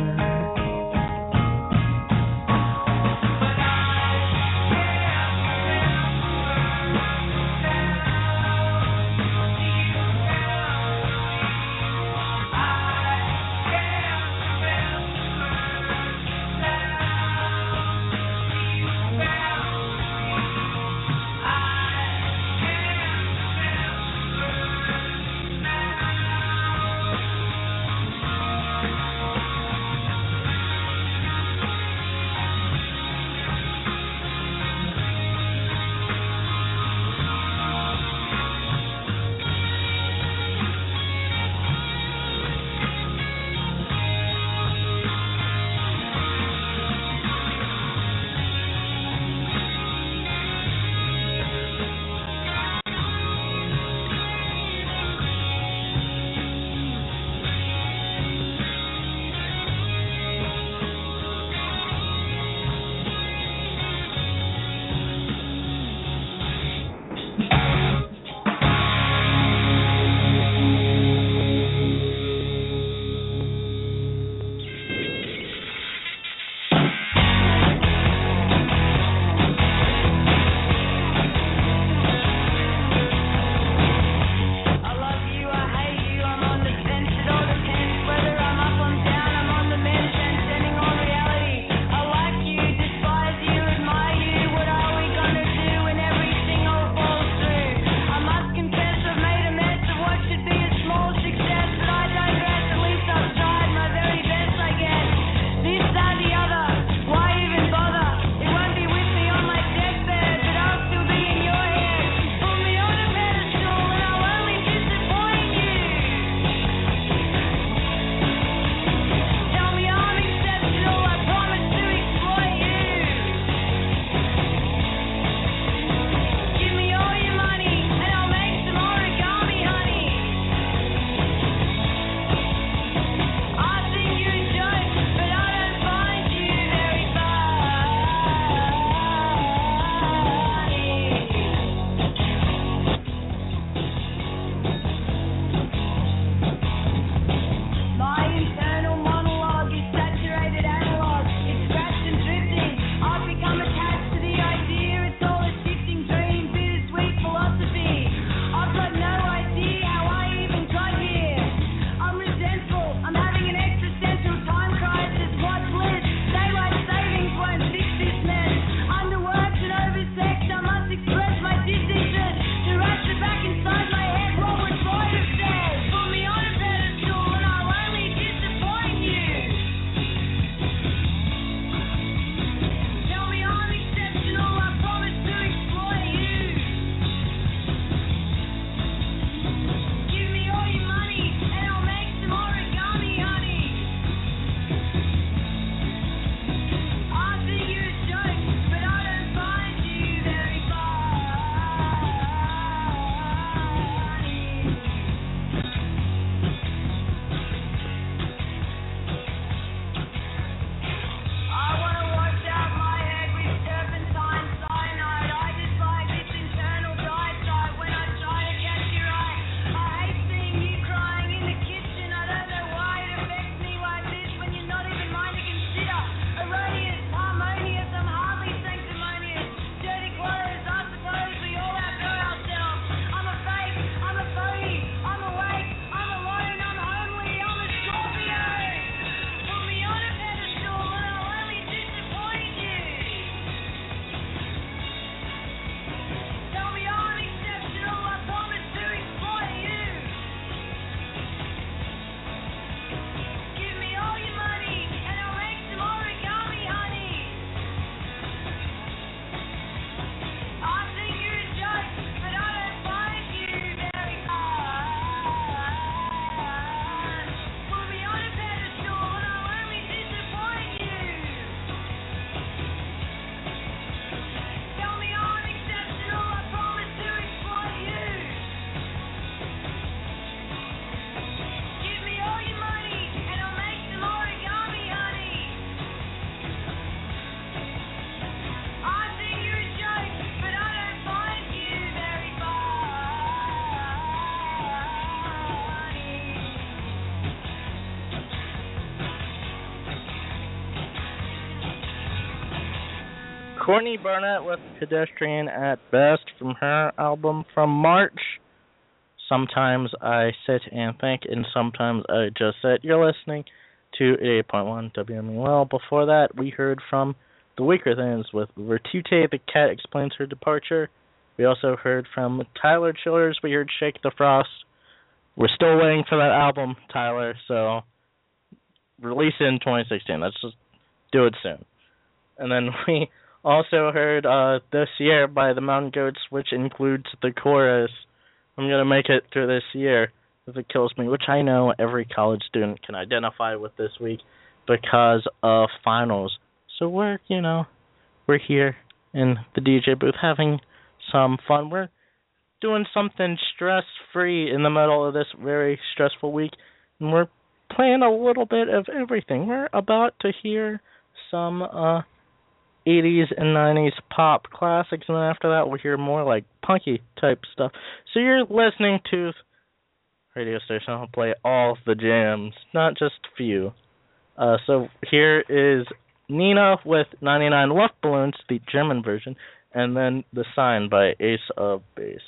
I: Courtney Barnett with Pedestrian at Best from her album from March. Sometimes I sit and think, and sometimes I just sit. You're listening to eighty-eight point one W M U L. Before that, we heard from The Weaker Things with Virtute, The Cat Explains Her Departure. We also heard from Tyler Childers. We heard Shake the Frost. We're still waiting for that album, Tyler, so release it in twenty sixteen. Let's just do it soon. And then we also heard uh, This Year by the Mountain Goats, which includes the chorus, I'm going to make it through this year if it kills me, which I know every college student can identify with this week because of finals. So we're, you know, we're here in the D J booth having some fun. We're doing something stress-free in the middle of this very stressful week, and we're playing a little bit of everything. We're about to hear some uh, eighties and nineties pop classics, and then after that we'll hear more like punky type stuff. So you're listening to radio station. I'll play all the jams, not just a few. Uh, so here is Nina with ninety-nine Luft Balloons, the German version, and then The Sign by Ace of Base.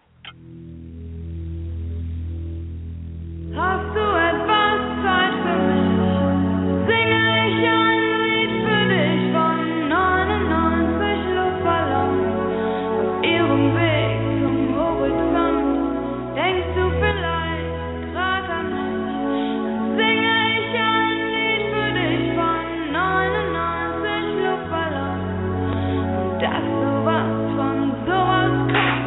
H: Hast du etwas Zeit für mich? Singe ich ein Lied für dich von neunundneunzig Luftballons auf ihrem Weg zum Horizont. Denkst du vielleicht grad an mich? Singe ich ein Lied für dich von neunundneunzig Luftballons und dass sowas von sowas kommt.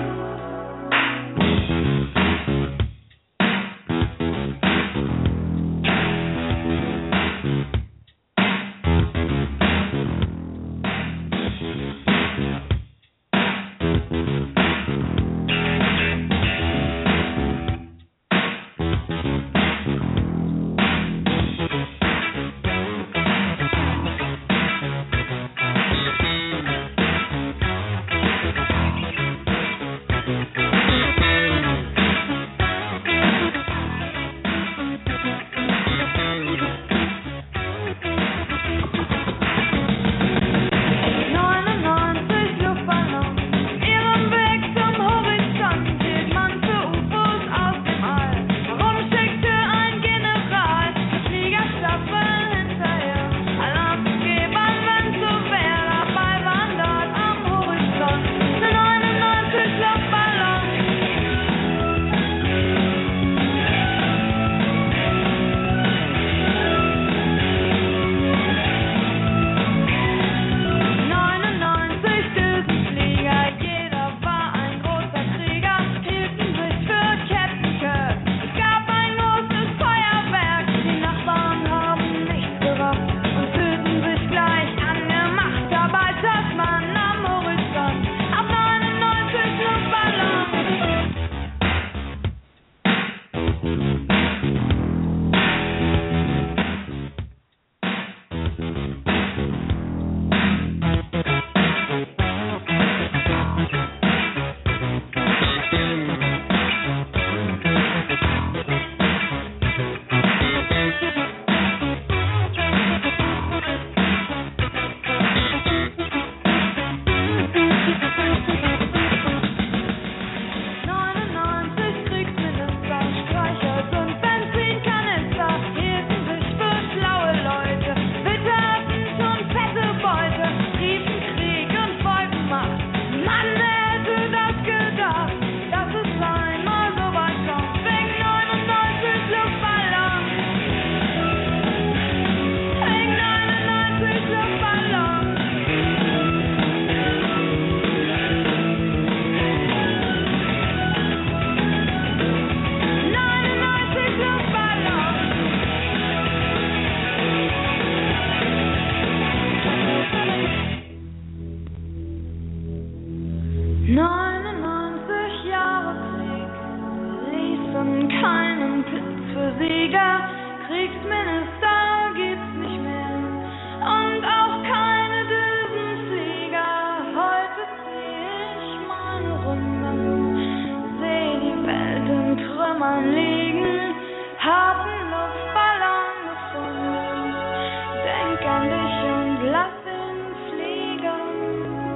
H: neunundneunzig Jahre Krieg ließen keinen Platz für Sieger. Kriegsminister gibt's nicht mehr und auch keine Düsenflieger. Heute zieh ich meine Runden, seh die Welt in Trümmern liegen, hab einen Luftballon gefunden, denk an dich und lass ihn fliegen.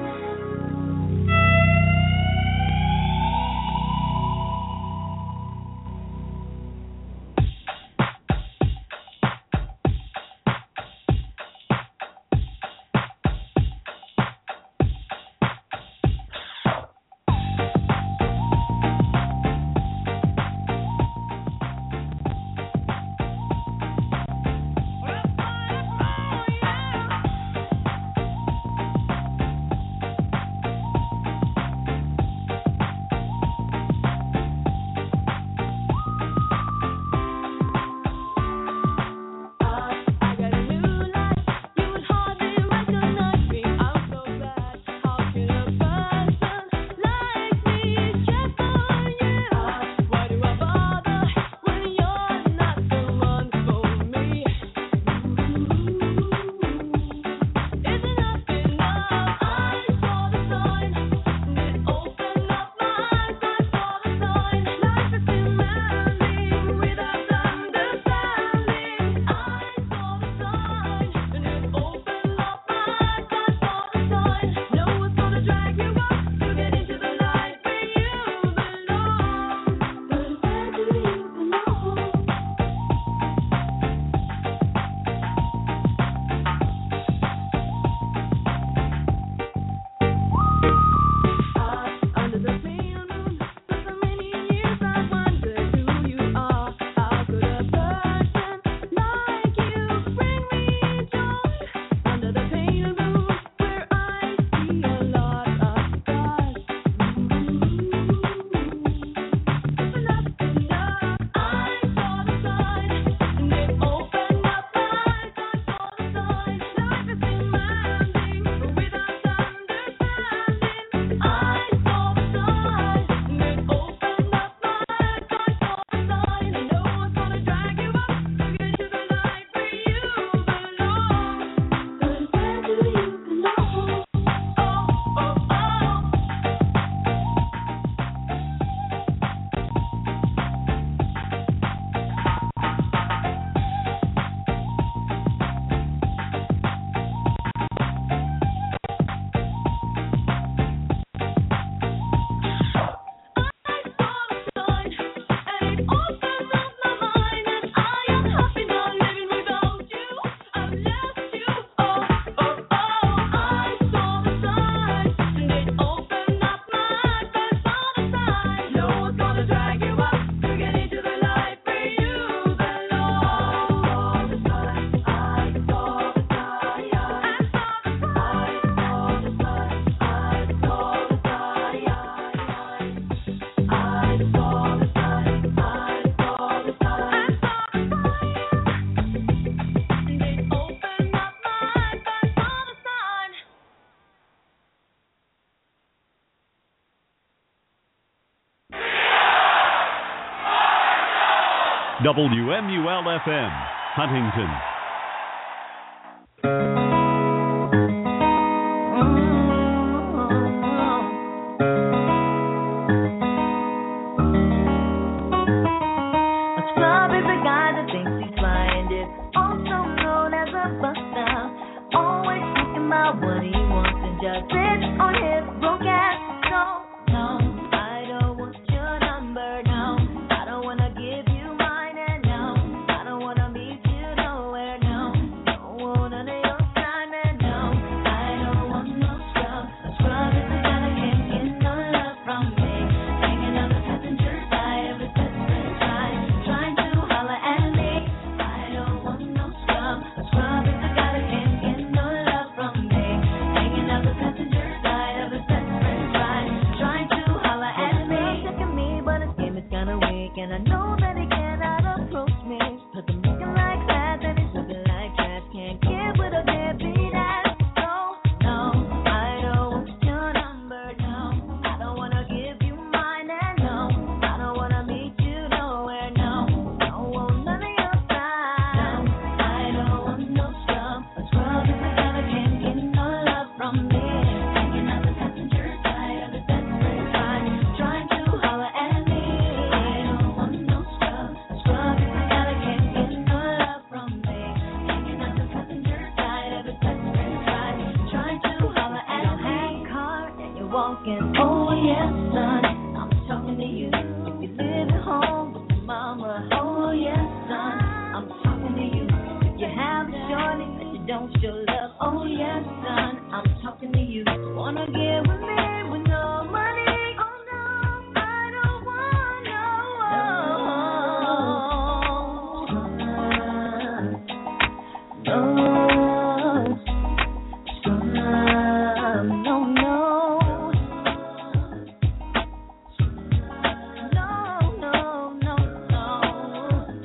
C: W M U L F M, Huntington.
H: A scrub is a guy that thinks he's blinded, also known as a buster. Always thinking about what he wants and just sits on his broke ass. No, no, I don't want your number. No, I don't wanna give you mine. And no, I don't wanna meet you nowhere. No, don't want none of your time. And no, I don't want no scrub. A scrub is a guy that can't get no love from me. Hanging on the passenger side of his best friend's ride, trying to holler at me. I don't want no scrub. A scrub is a guy that can't get no love from me. Hanging on the passenger side of his best friend's ride, trying to holler at me. Sick of me, but his game is kinda weak, and I know that he cannot approach me. Cause I'm looking like that, and he's looking like trash. Can't get with a deadbeat ass. No, no, I don't want your number. No, I don't wanna give you mine. And no, I don't wanna meet you nowhere. No, don't want none of your time. I don't want no scrub. A scrub is a guy that can't get no love from me. Hanging on the passenger side of his best friend's ride, trying to holler at me. I don't want no scrub. A scrub is a guy that can't get no love from me. Hanging on the passenger side of his best friend's ride, trying to holler at me. You don't have a car and you're walking. Oh yes, son, I'm talking to you. If you live at home with your mama. Oh yes, son, I'm talking to you. If you have a shorty but you don't show love. Oh yes, son, I'm talking to you. Wanna get with me with no money? Oh no, I don't want no. No, scrub, no, no. No, no, no, no.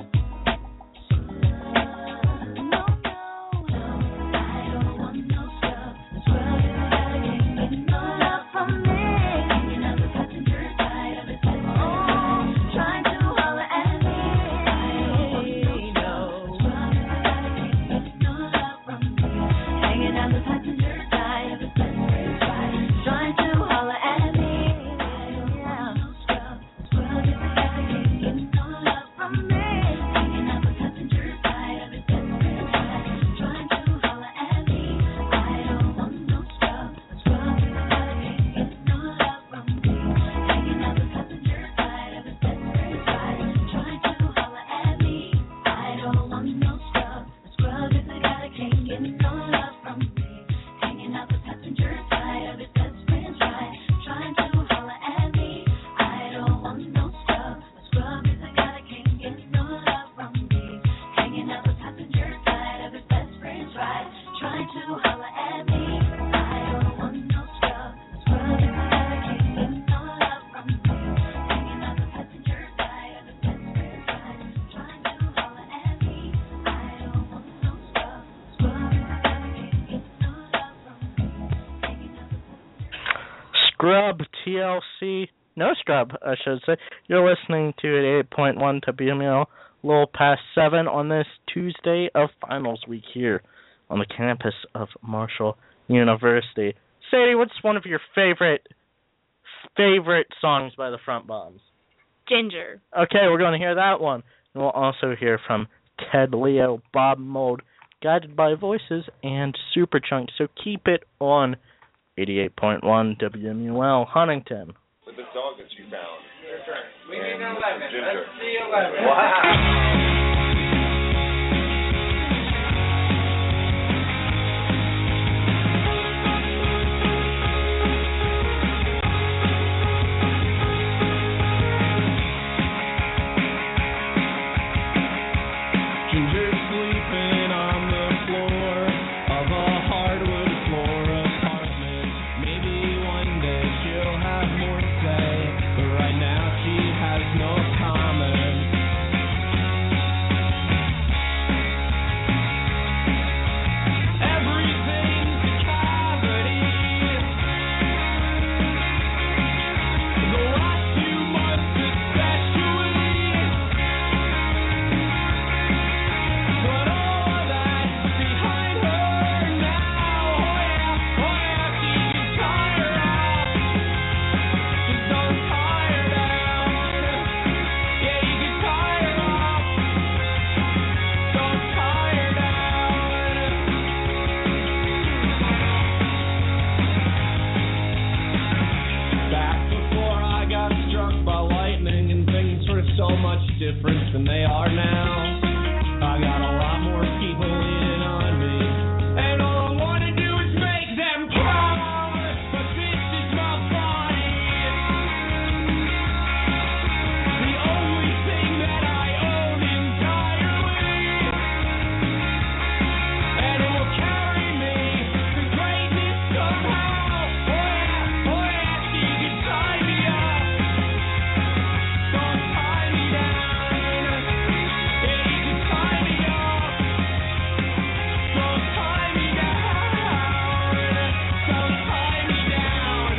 I: Scrub, T L C, no scrub, I should say. You're listening to eighty-eight point one W M L, a little past seven on this Tuesday of finals week here on the campus of Marshall University. Sadie, what's one of your favorite, favorite songs by the Front Bombs?
J: Ginger.
I: Okay, we're going to hear that one. And we'll also hear from Ted Leo, Bob Mould, Guided by Voices, and Superchunk. So keep it on eighty-eight point one W M U L, Huntington.
T: With the dog that you found.
K: That's right. We need an eleven.
T: Ginger.
K: Let's see eleven.
T: Wow.
K: Right now she has no comment. different than they are now. I got a lot more people in on me, and all I wanna do is make them proud. But this is my body, the only thing that I own entirely, and it will carry me to greatness somehow. Oh yeah, oh yeah, so you can tie me up, don't tie me down. Yeah, you can tie me up, don't tie me down, don't tie me down.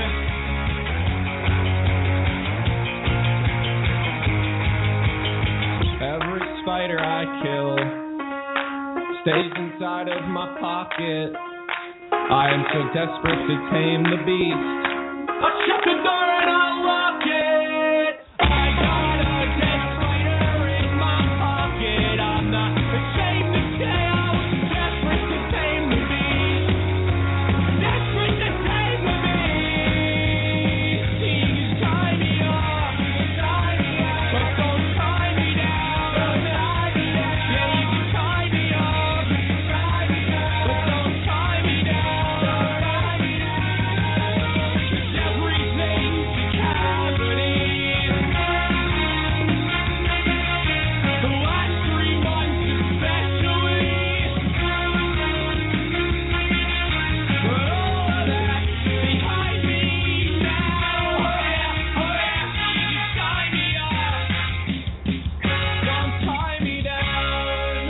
K: Every spider I kill stays inside of my pocket. I am so desperate to tame the beast. I shut the door and I lock it. I got a dead spider in my pocket. I'm not ashamed to say I was desperate to tame the beast. Desperate to tame the beast. You can tie me up, tie me up, but don't tie me down. Don't tie me down. Yeah, you can tie me up, tie me down, but don't tie me down. Don't tie me down. 'Cause everything's a cavity. The last three months especially. But all of that behind me now. Oh yeah, oh yeah, you can tie me up, don't tie me down.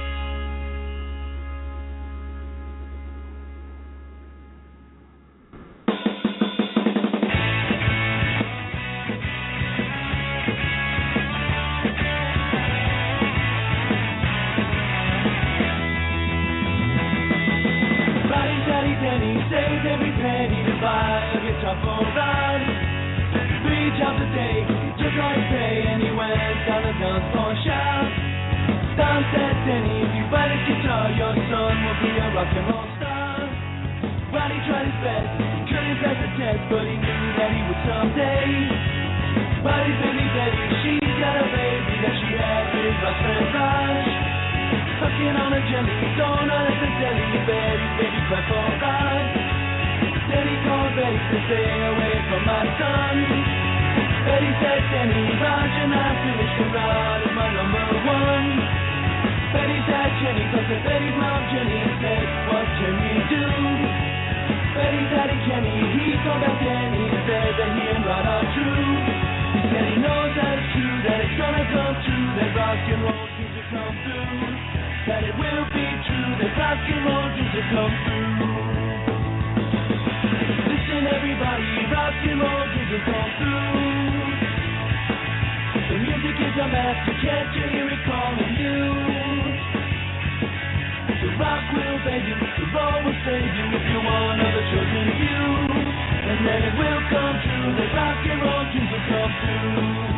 K: Buddy, daddy, Denny saves every penny to buy a guitar for Ron. Three jobs a day, he took all his pay and he went down the dance floor shout. Don said, Denny, if you buy this guitar, your son will be a rock and roll star. Roddy tried his best, he couldn't pass the test, but he knew that he would someday. Roddy's baby Betty, she's got a baby that she had with my friend Raj. Sucking on a jelly, donut at the deli, Betty's baby cried for Rod. Denny called Betty to stay away from my son. Betty said, Denny, Raj and I finished and Rod is my number one. Betty's dad Jenny talked to Betty's mom Jenny and said, what can we do? Betty's daddy Kenny, he called back Denny and said that he and Rod are true. Denny knows that it's true, that it's gonna come true, that rock and roll dreams will come through. That it will be true, that rock and roll dreams will come through. Listen everybody, rock and roll dreams will come through. The music is a master, can't you hear it calling you? The rock will save you, the roll will save you if you're one of the chosen few. And then it will come true, that rock and roll dreams will come true.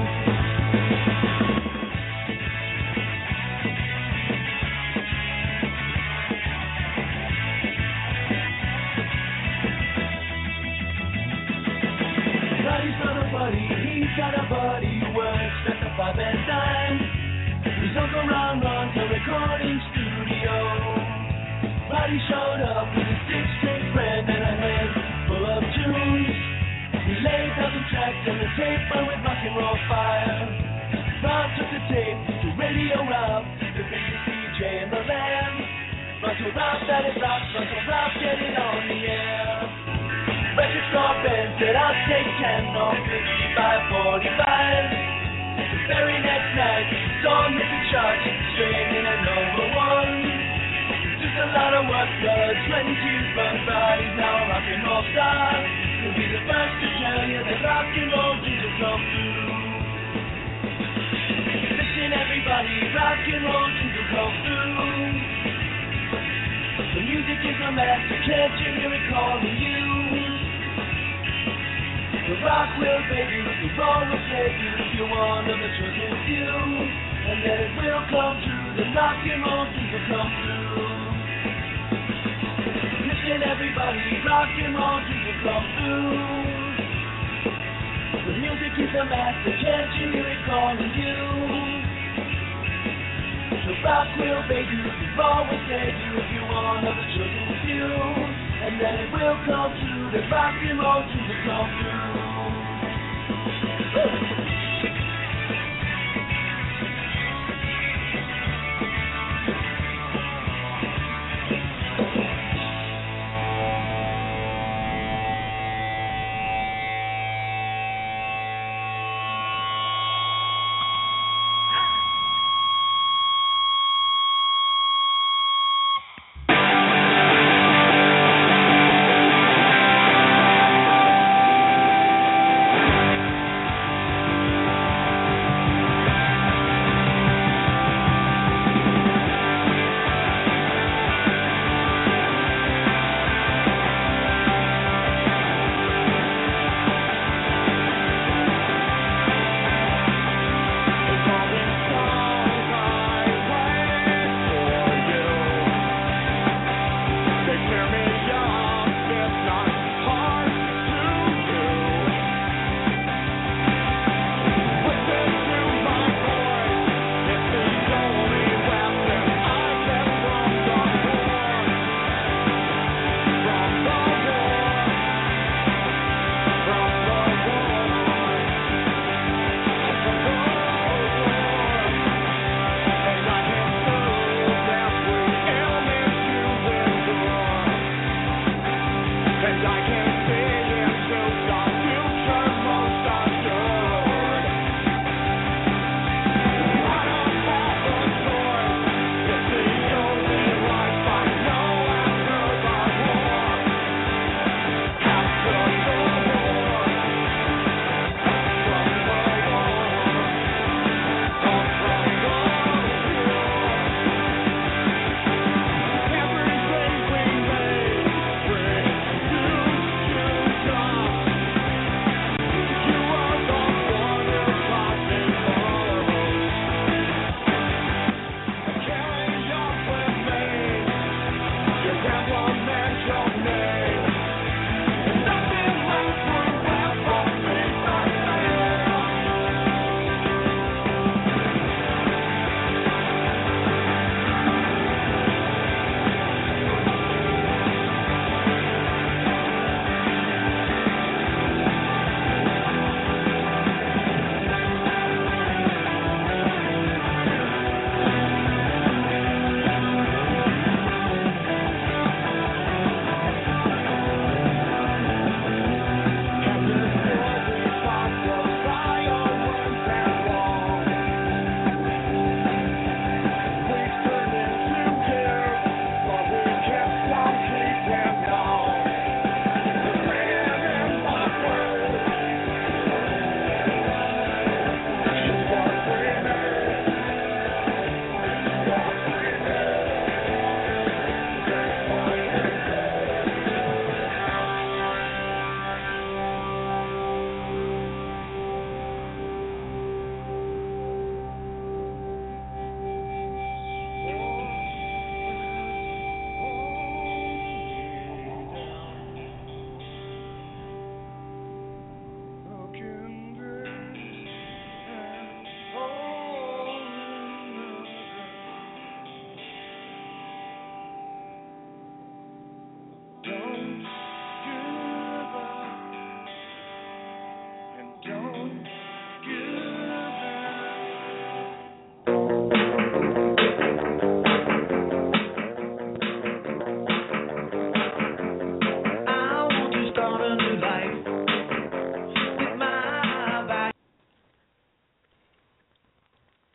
K: Buddy's got a buddy, he's got a buddy who works at the five and dime. His uncle Ron runs a recording studio. Roddy showed up with a six-string friend and a head full of tunes. He laid down the tracks and the tape burned with rock and roll fire. Ron took the tape to Radio Rob, the biggest D J in the land. Russell Rob that it rocks, Russell Rob get it on the air. Record store Ben said I'll take ten or fifty-five, forty-five. The very next night, the song hit the charts, straight in at number one. Just a lot of work, blood, sweat and tears, but Roddy's now a rock and roll star. He'll be the first to tell you that rock and roll dreams will come true. Listen everybody, rock and roll dreams will come through. The music is a master, can't you hear it calling you? The rock will save you, the roll will save you if you're one of the chosen few. And then it will come true, the rock and roll dreams will come true. Listen everybody, rock and roll dreams will come through. The music is a master, can't you hear it calling you? The Rockwell babies have always said you if you want other children with you, and then it will come true. That rock and roll dreams will come true.